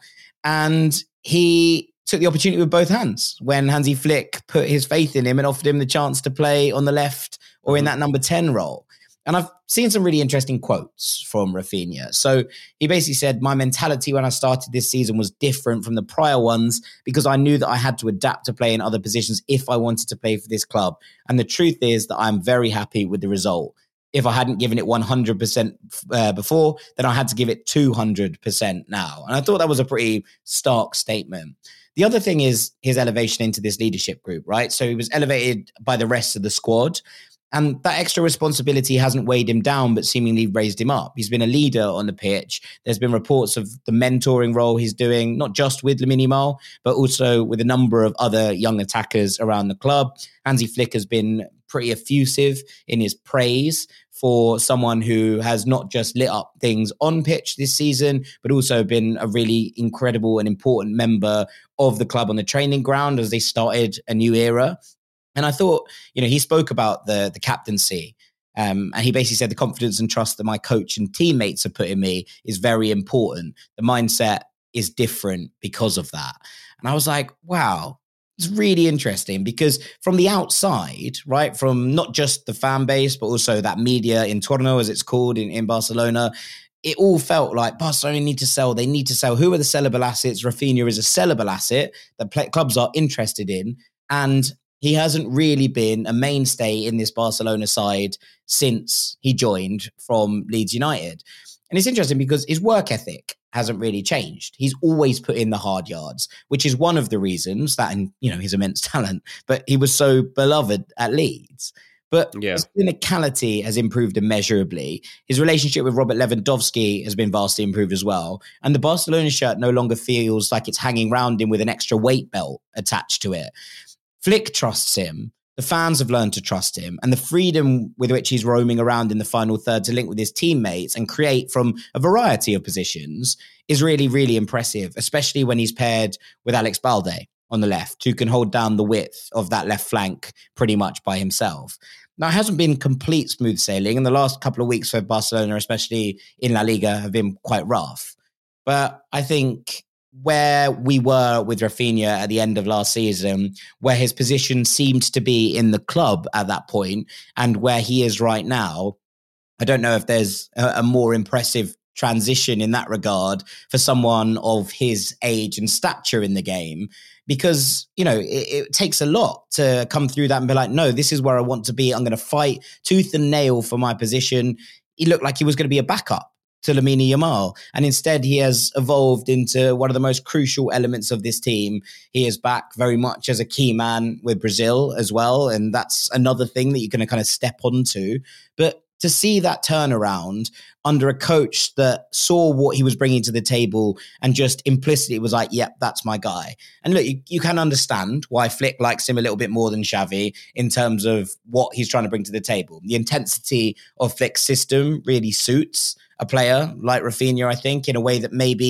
and he took the opportunity with both hands when Hansi Flick put his faith in him and offered him the chance to play on the left or in that number ten role. And I've seen some really interesting quotes from Rafinha. So he basically said, my mentality when I started this season was different from the prior ones because I knew that I had to adapt to play in other positions if I wanted to play for this club. And the truth is that I'm very happy with the result. If I hadn't given it one hundred percent uh, before, then I had to give it two hundred percent now. And I thought that was a pretty stark statement. The other thing is his elevation into this leadership group, right? So he was elevated by the rest of the squad. And that extra responsibility hasn't weighed him down, but seemingly raised him up. He's been a leader on the pitch. There's been reports of the mentoring role he's doing, not just with Lamine Yamal, but also with a number of other young attackers around the club. Hansi Flick has been pretty effusive in his praise for someone who has not just lit up things on pitch this season, but also been a really incredible and important member of the club on the training ground as they started a new era. And I thought, you know, he spoke about the the captaincy. Um, and he basically said the confidence and trust that my coach and teammates have put in me is very important. The mindset is different because of that. And I was like, wow, it's really interesting because from the outside, right, from not just the fan base, but also that media entorno, as it's called in, in Barcelona, it all felt like Barcelona need to sell. They need to sell. Who are the sellable assets? Rafinha is a sellable asset that play, clubs are interested in. And he hasn't really been a mainstay in this Barcelona side since he joined from Leeds United. And it's interesting because his work ethic hasn't really changed. He's always put in the hard yards, which is one of the reasons that, and you know, his immense talent, but he was so beloved at Leeds. But yeah. His clinicality has improved immeasurably. His relationship with Robert Lewandowski has been vastly improved as well. And the Barcelona shirt no longer feels like it's hanging around him with an extra weight belt attached to it. Flick trusts him. The fans have learned to trust him, and the freedom with which he's roaming around in the final third to link with his teammates and create from a variety of positions is really, really impressive, especially when he's paired with Alex Balde on the left, who can hold down the width of that left flank pretty much by himself. Now, it hasn't been complete smooth sailing, and the last couple of weeks for Barcelona, especially in La Liga, have been quite rough. But I think where we were with Rafinha at the end of last season, where his position seemed to be in the club at that point, and where he is right now, I don't know if there's a, a more impressive transition in that regard for someone of his age and stature in the game. Because, you know, it, it takes a lot to come through that and be like, no, this is where I want to be. I'm going to fight tooth and nail for my position. He looked like he was going to be a backup to Lamine Yamal. And instead, he has evolved into one of the most crucial elements of this team. He is back very much as a key man with Brazil as well. And that's another thing that you're going to kind of step onto. But to see that turnaround under a coach that saw what he was bringing to the table and just implicitly was like, yep, that's my guy. And look, you, you can understand why Flick likes him a little bit more than Xavi in terms of what he's trying to bring to the table. The intensity of Flick's system really suits a player like Rafinha, I think, in a way that maybe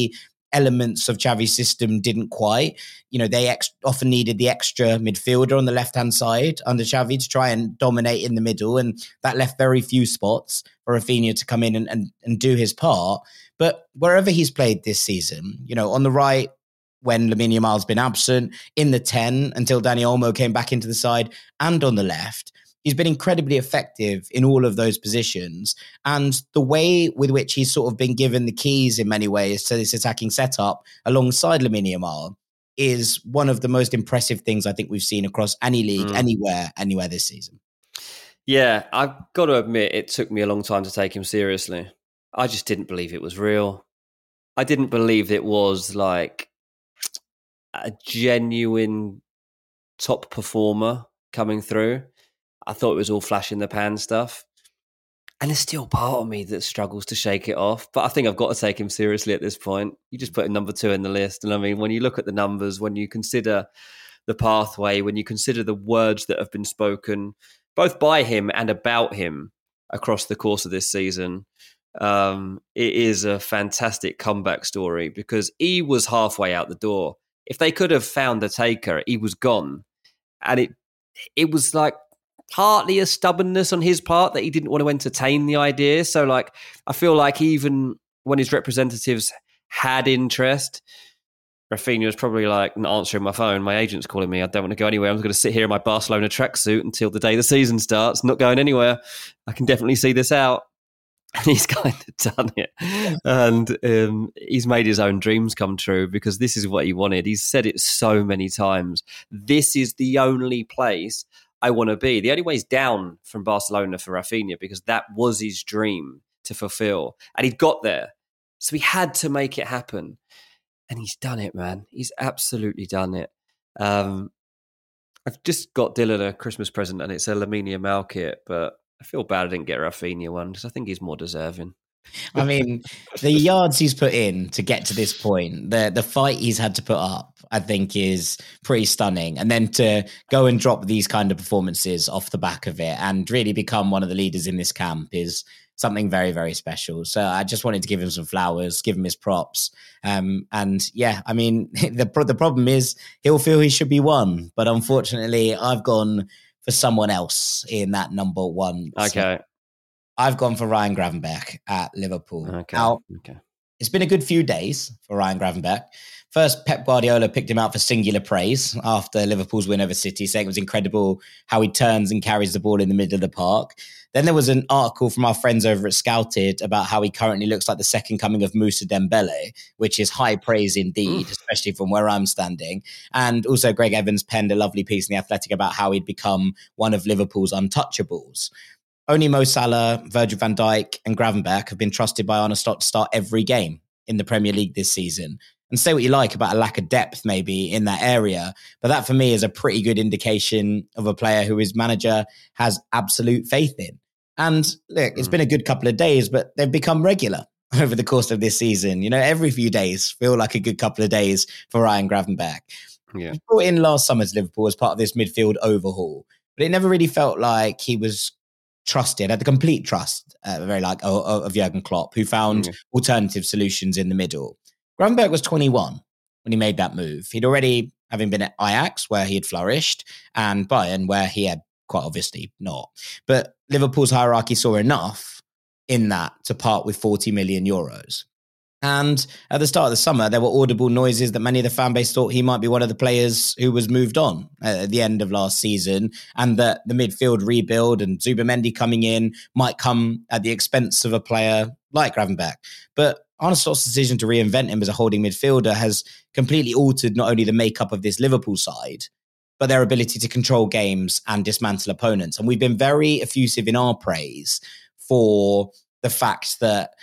elements of Xavi's system didn't quite. You know, they ex- often needed the extra midfielder on the left-hand side under Xavi to try and dominate in the middle, and that left very few spots for Rafinha to come in and, and, and do his part. But wherever he's played this season, you know, on the right, when Lamine Yamal's been absent, in the ten until Dani Olmo came back into the side, and on the left, he's been incredibly effective in all of those positions. And the way with which he's sort of been given the keys in many ways to this attacking setup alongside Lamine Yamal is one of the most impressive things I think we've seen across any league, mm. anywhere, anywhere this season. Yeah, I've got to admit, it took me a long time to take him seriously. I just didn't believe it was real. I didn't believe it was like a genuine top performer coming through. I thought it was all flash in the pan stuff. And there's still part of me that struggles to shake it off. But I think I've got to take him seriously at this point. You just put him number two in the list. And I mean, when you look at the numbers, when you consider the pathway, when you consider the words that have been spoken, both by him and about him across the course of this season, um, it is a fantastic comeback story because he was halfway out the door. If they could have found the taker, he was gone. And it it was like, partly a stubbornness on his part that he didn't want to entertain the idea. So, like, I feel like even when his representatives had interest, Rafinha was probably like, not answering my phone. My agent's calling me. I don't want to go anywhere. I'm going to sit here in my Barcelona tracksuit until the day the season starts. Not going anywhere. I can definitely see this out. And he's kind of done it. And um, he's made his own dreams come true because this is what he wanted. He's said it so many times. This is the only place I want to be. The only way he's down from Barcelona for Rafinha because that was his dream to fulfill. And he'd got there. So he had to make it happen. And he's done it, man. He's absolutely done it. Um, I've just got Dylan a Christmas present and it's a Lamine Yamal kit, but I feel bad I didn't get a Rafinha one because I think he's more deserving. I mean, the yards he's put in to get to this point, the the fight he's had to put up, I think is pretty stunning. And then to go and drop these kind of performances off the back of it and really become one of the leaders in this camp is something very, very special. So I just wanted to give him some flowers, give him his props. Um, and yeah, I mean, the the problem is he'll feel he should be one. But unfortunately, I've gone for someone else in that number one. Okay. So I've gone for Ryan Gravenberch at Liverpool. Okay. Now, okay. It's been a good few days for Ryan Gravenberch. First, Pep Guardiola picked him out for singular praise after Liverpool's win over City, saying it was incredible how he turns and carries the ball in the middle of the park. Then there was an article from our friends over at Scouted about how he currently looks like the second coming of Moussa Dembele, which is high praise indeed, mm. especially from where I'm standing. And also Greg Evans penned a lovely piece in The Athletic about how he'd become one of Liverpool's untouchables. Only Mo Salah, Virgil van Dijk and Gravenberch have been trusted by Arne Slot to start every game in the Premier League this season. And say what you like about a lack of depth maybe in that area, but that for me is a pretty good indication of a player who his manager has absolute faith in. And look, it's been a good couple of days, but they've become regular over the course of this season. You know, every few days feel like a good couple of days for Ryan Gravenberch. Yeah. He brought in last summer to Liverpool as part of this midfield overhaul, but it never really felt like he was trusted, had the complete trust, uh, very like of, of Jurgen Klopp, who found mm. alternative solutions in the middle. Gravenberch was twenty-one when he made that move. He'd already, having been at Ajax, where he had flourished, and Bayern, where he had quite obviously not. But Liverpool's hierarchy saw enough in that to part with forty million euros. And at the start of the summer, there were audible noises that many of the fan base thought he might be one of the players who was moved on at the end of last season, and that the midfield rebuild and Zubimendi coming in might come at the expense of a player like Gravenberch. But Arne Slot's decision to reinvent him as a holding midfielder has completely altered not only the makeup of this Liverpool side, but their ability to control games and dismantle opponents. And we've been very effusive in our praise for the fact that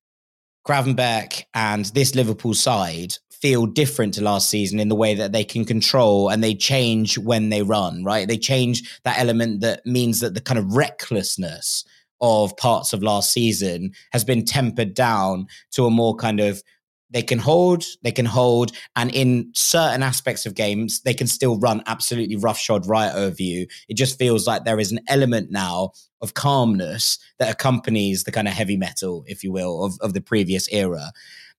Gravenberch and this Liverpool side feel different to last season in the way that they can control and they change when they run, right? They change that element that means that the kind of recklessness of parts of last season has been tempered down to a more kind of, they can hold, they can hold, and in certain aspects of games, they can still run absolutely roughshod right over you. It just feels like there is an element now of calmness that accompanies the kind of heavy metal, if you will, of, of the previous era.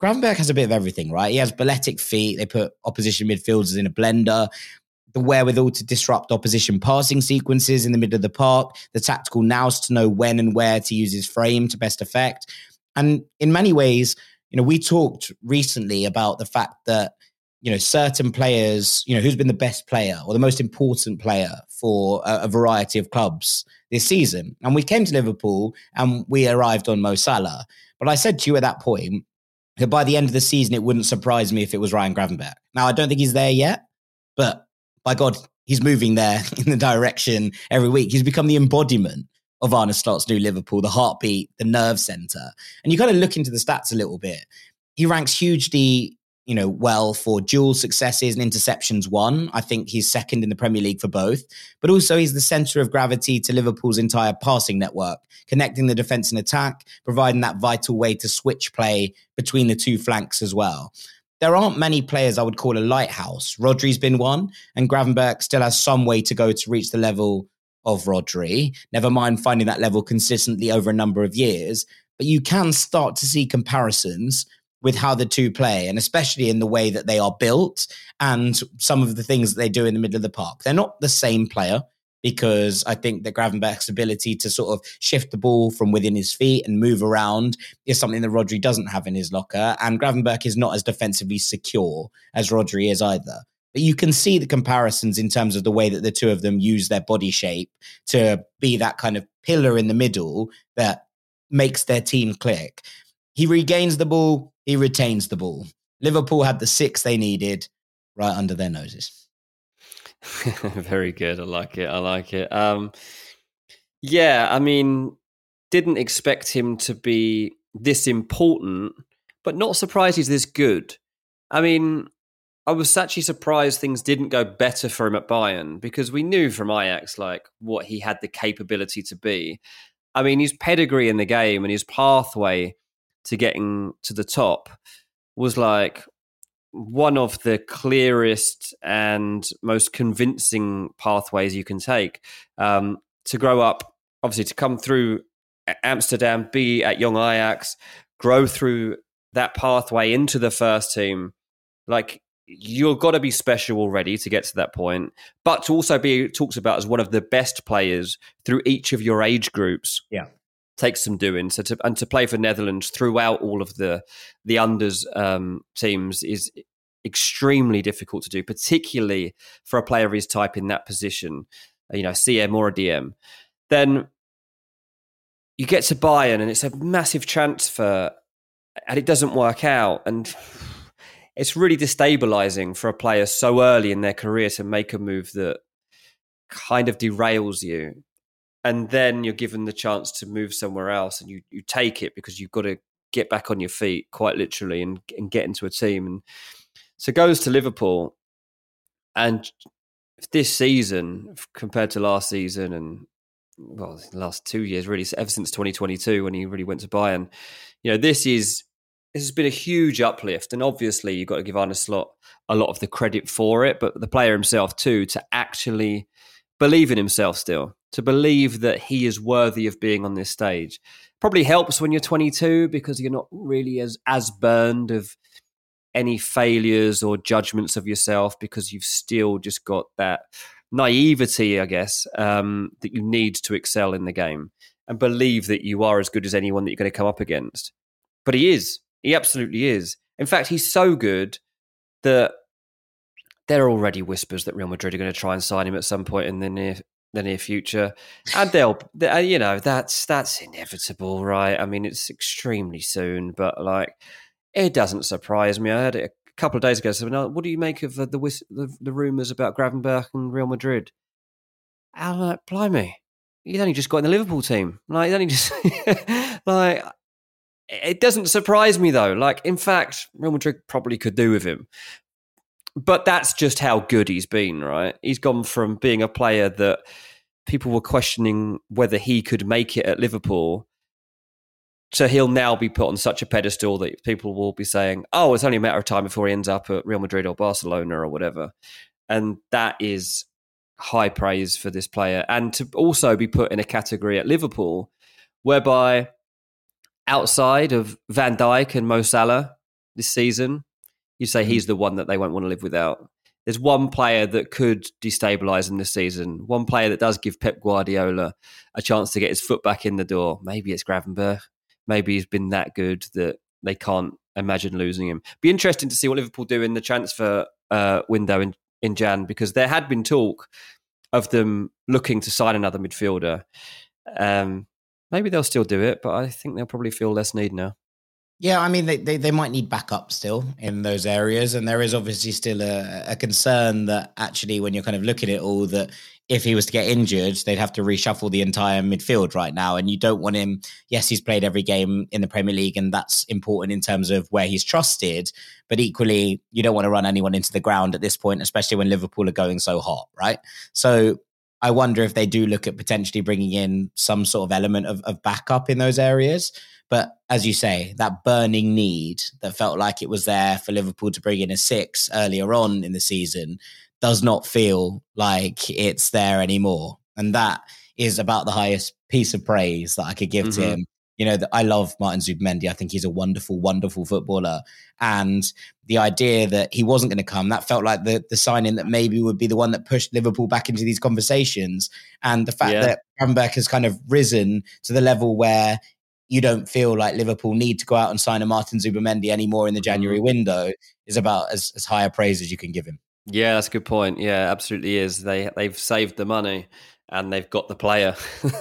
Gravenberch has a bit of everything, right? He has balletic feet. They put opposition midfielders in a blender. The wherewithal to disrupt opposition passing sequences in the middle of the park. The tactical nous to know when and where to use his frame to best effect. And in many ways, you know, we talked recently about the fact that, you know, certain players, you know, who's been the best player or the most important player for a, a variety of clubs this season. And we came to Liverpool and we arrived on Mo Salah. But I said to you at that point that by the end of the season, it wouldn't surprise me if it was Ryan Gravenberch. Now, I don't think he's there yet, but by God, he's moving there in the direction every week. He's become the embodiment of Arne Slot's new Liverpool, the heartbeat, the nerve centre. And you kind of look into the stats a little bit. He ranks hugely, you know, well for dual successes and interceptions won. I think he's second in the Premier League for both. But also he's the centre of gravity to Liverpool's entire passing network, connecting the defence and attack, providing that vital way to switch play between the two flanks as well. There aren't many players I would call a lighthouse. Rodri's been one, and Gravenberch still has some way to go to reach the level of Rodri. Never mind finding that level consistently over a number of years. But you can start to see comparisons with how the two play, and especially in the way that they are built and some of the things that they do in the middle of the park. They're not the same player, because I think that Gravenberch's ability to sort of shift the ball from within his feet and move around is something that Rodri doesn't have in his locker. And Gravenberch is not as defensively secure as Rodri is either. But you can see the comparisons in terms of the way that the two of them use their body shape to be that kind of pillar in the middle that makes their team click. He regains the ball, he retains the ball. Liverpool had the six they needed right under their noses. Very good. I like it. I like it. Um, yeah, I mean, didn't expect him to be this important, but not surprised he's this good. I mean, I was actually surprised things didn't go better for him at Bayern, because we knew from Ajax like what he had the capability to be. I mean, his pedigree in the game and his pathway to getting to the top was like one of the clearest and most convincing pathways you can take. Um, to grow up, obviously to come through Amsterdam, be at young Ajax, grow through that pathway into the first team. Like, you've got to be special already to get to that point, but to also be talked about as one of the best players through each of your age groups. Yeah. Takes some doing. So to and to play for Netherlands throughout all of the the unders um, teams is extremely difficult to do, particularly for a player of his type in that position. You know, C M or a D M. Then you get to Bayern and it's a massive transfer, and it doesn't work out, and it's really destabilizing for a player so early in their career to make a move that kind of derails you. And then you're given the chance to move somewhere else, and you, you take it because you've got to get back on your feet, quite literally, and, and get into a team. And so goes to Liverpool. And this season, compared to last season and, well, the last two years, really, ever since twenty twenty-two, when he really went to Bayern, you know, this is this has been a huge uplift. And obviously, you've got to give Arne Slot a lot of the credit for it, but the player himself too, to actually believe in himself still, to believe that he is worthy of being on this stage. Probably helps when you're twenty-two, because you're not really as as burned of any failures or judgments of yourself, because you've still just got that naivety, I guess, um, that you need to excel in the game and believe that you are as good as anyone that you're going to come up against. But he is. He absolutely is. In fact, he's so good that there are already whispers that Real Madrid are going to try and sign him at some point in the near the near future, and they'll, they, you know, that's that's inevitable, right? I mean, it's extremely soon, but like, it doesn't surprise me. I heard it a couple of days ago. So, what do you make of the the, the, the rumours about Gravenberch and Real Madrid? I'm like, blimey, he's only just got in the Liverpool team. Like, he's only just like. It doesn't surprise me though. Like, in fact, Real Madrid probably could do with him. But that's just how good he's been, right? He's gone from being a player that people were questioning whether he could make it at Liverpool to he'll now be put on such a pedestal that people will be saying, oh, it's only a matter of time before he ends up at Real Madrid or Barcelona or whatever. And that is high praise for this player. And to also be put in a category at Liverpool whereby outside of Van Dijk and Mo Salah, this season, you say he's the one that they won't want to live without. There's one player that could destabilise them this season. One player that does give Pep Guardiola a chance to get his foot back in the door. Maybe it's Gravenberch. Maybe he's been that good that they can't imagine losing him. Be interesting to see what Liverpool do in the transfer uh, window in, in Jan, because there had been talk of them looking to sign another midfielder. Um, maybe they'll still do it, but I think they'll probably feel less need now. Yeah, I mean, they, they, they might need backup still in those areas. And there is obviously still a, a concern that actually when you're kind of looking at it all, that if he was to get injured, they'd have to reshuffle the entire midfield right now. And you don't want him. Yes, he's played every game in the Premier League, and that's important in terms of where he's trusted. But equally, you don't want to run anyone into the ground at this point, especially when Liverpool are going so hot, right? So I wonder if they do look at potentially bringing in some sort of element of, of backup in those areas. But as you say, that burning need that felt like it was there for Liverpool to bring in a six earlier on in the season does not feel like it's there anymore. And that is about the highest piece of praise that I could give mm-hmm. to him. You know, I love Martin Zubimendi. I think he's a wonderful, wonderful footballer. And the idea that he wasn't going to come, that felt like the, the signing that maybe would be the one that pushed Liverpool back into these conversations. And the fact yeah. that Gravenberch has kind of risen to the level where you don't feel like Liverpool need to go out and sign a Martin Zubimendi anymore in the January window is about as, as high a praise as you can give him. Yeah, that's a good point. Yeah, absolutely is. They, they've saved the money and they've got the player.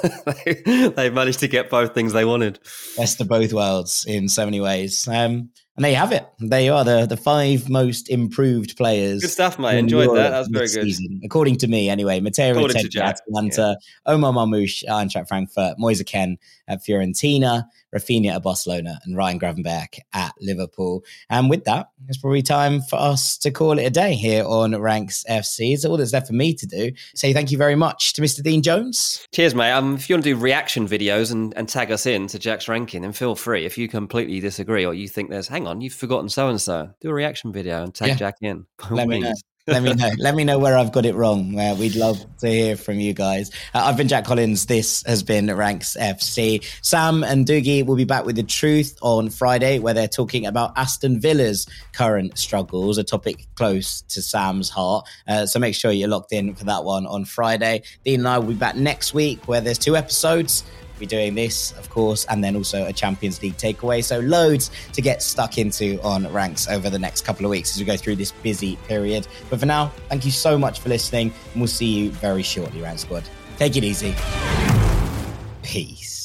They've managed to get both things they wanted. Best of both worlds in so many ways. Um, and there you have it. There you are, the, the five most improved players. Good stuff, mate. Enjoyed Europe that. That was very good. Season. According to me, anyway. Matteo Retegui at Atalanta, yeah. Omar Marmoush at Eintracht Frankfurt, Moise Kean at Fiorentina, Rafinha at Barcelona, and Ryan Gravenberch at Liverpool. And with that, it's probably time for us to call it a day here on Ranks F C. It's all that's left for me to do. Say thank you very much to Mister Dean Jones. Cheers, mate. Um, if you want to do reaction videos and, and tag us in to Jack's ranking, then feel free. If you completely disagree or you think there's, hang on, you've forgotten so-and-so, do a reaction video and tag yeah. Jack in. Let me know. Let me know. Let me know where I've got it wrong. Uh, we'd love to hear from you guys. Uh, I've been Jack Collins. This has been Ranks F C. Sam and Doogie will be back with The Truth on Friday, where they're talking about Aston Villa's current struggles, a topic close to Sam's heart. Uh, so make sure you're locked in for that one on Friday. Dean and I will be back next week, where there's two episodes. We'll be doing this, of course, and then also a Champions League takeaway. So loads to get stuck into on Ranks over the next couple of weeks as we go through this busy period. But for now, thank you so much for listening, and we'll see you very shortly, Rank Squad. Take it easy. Peace.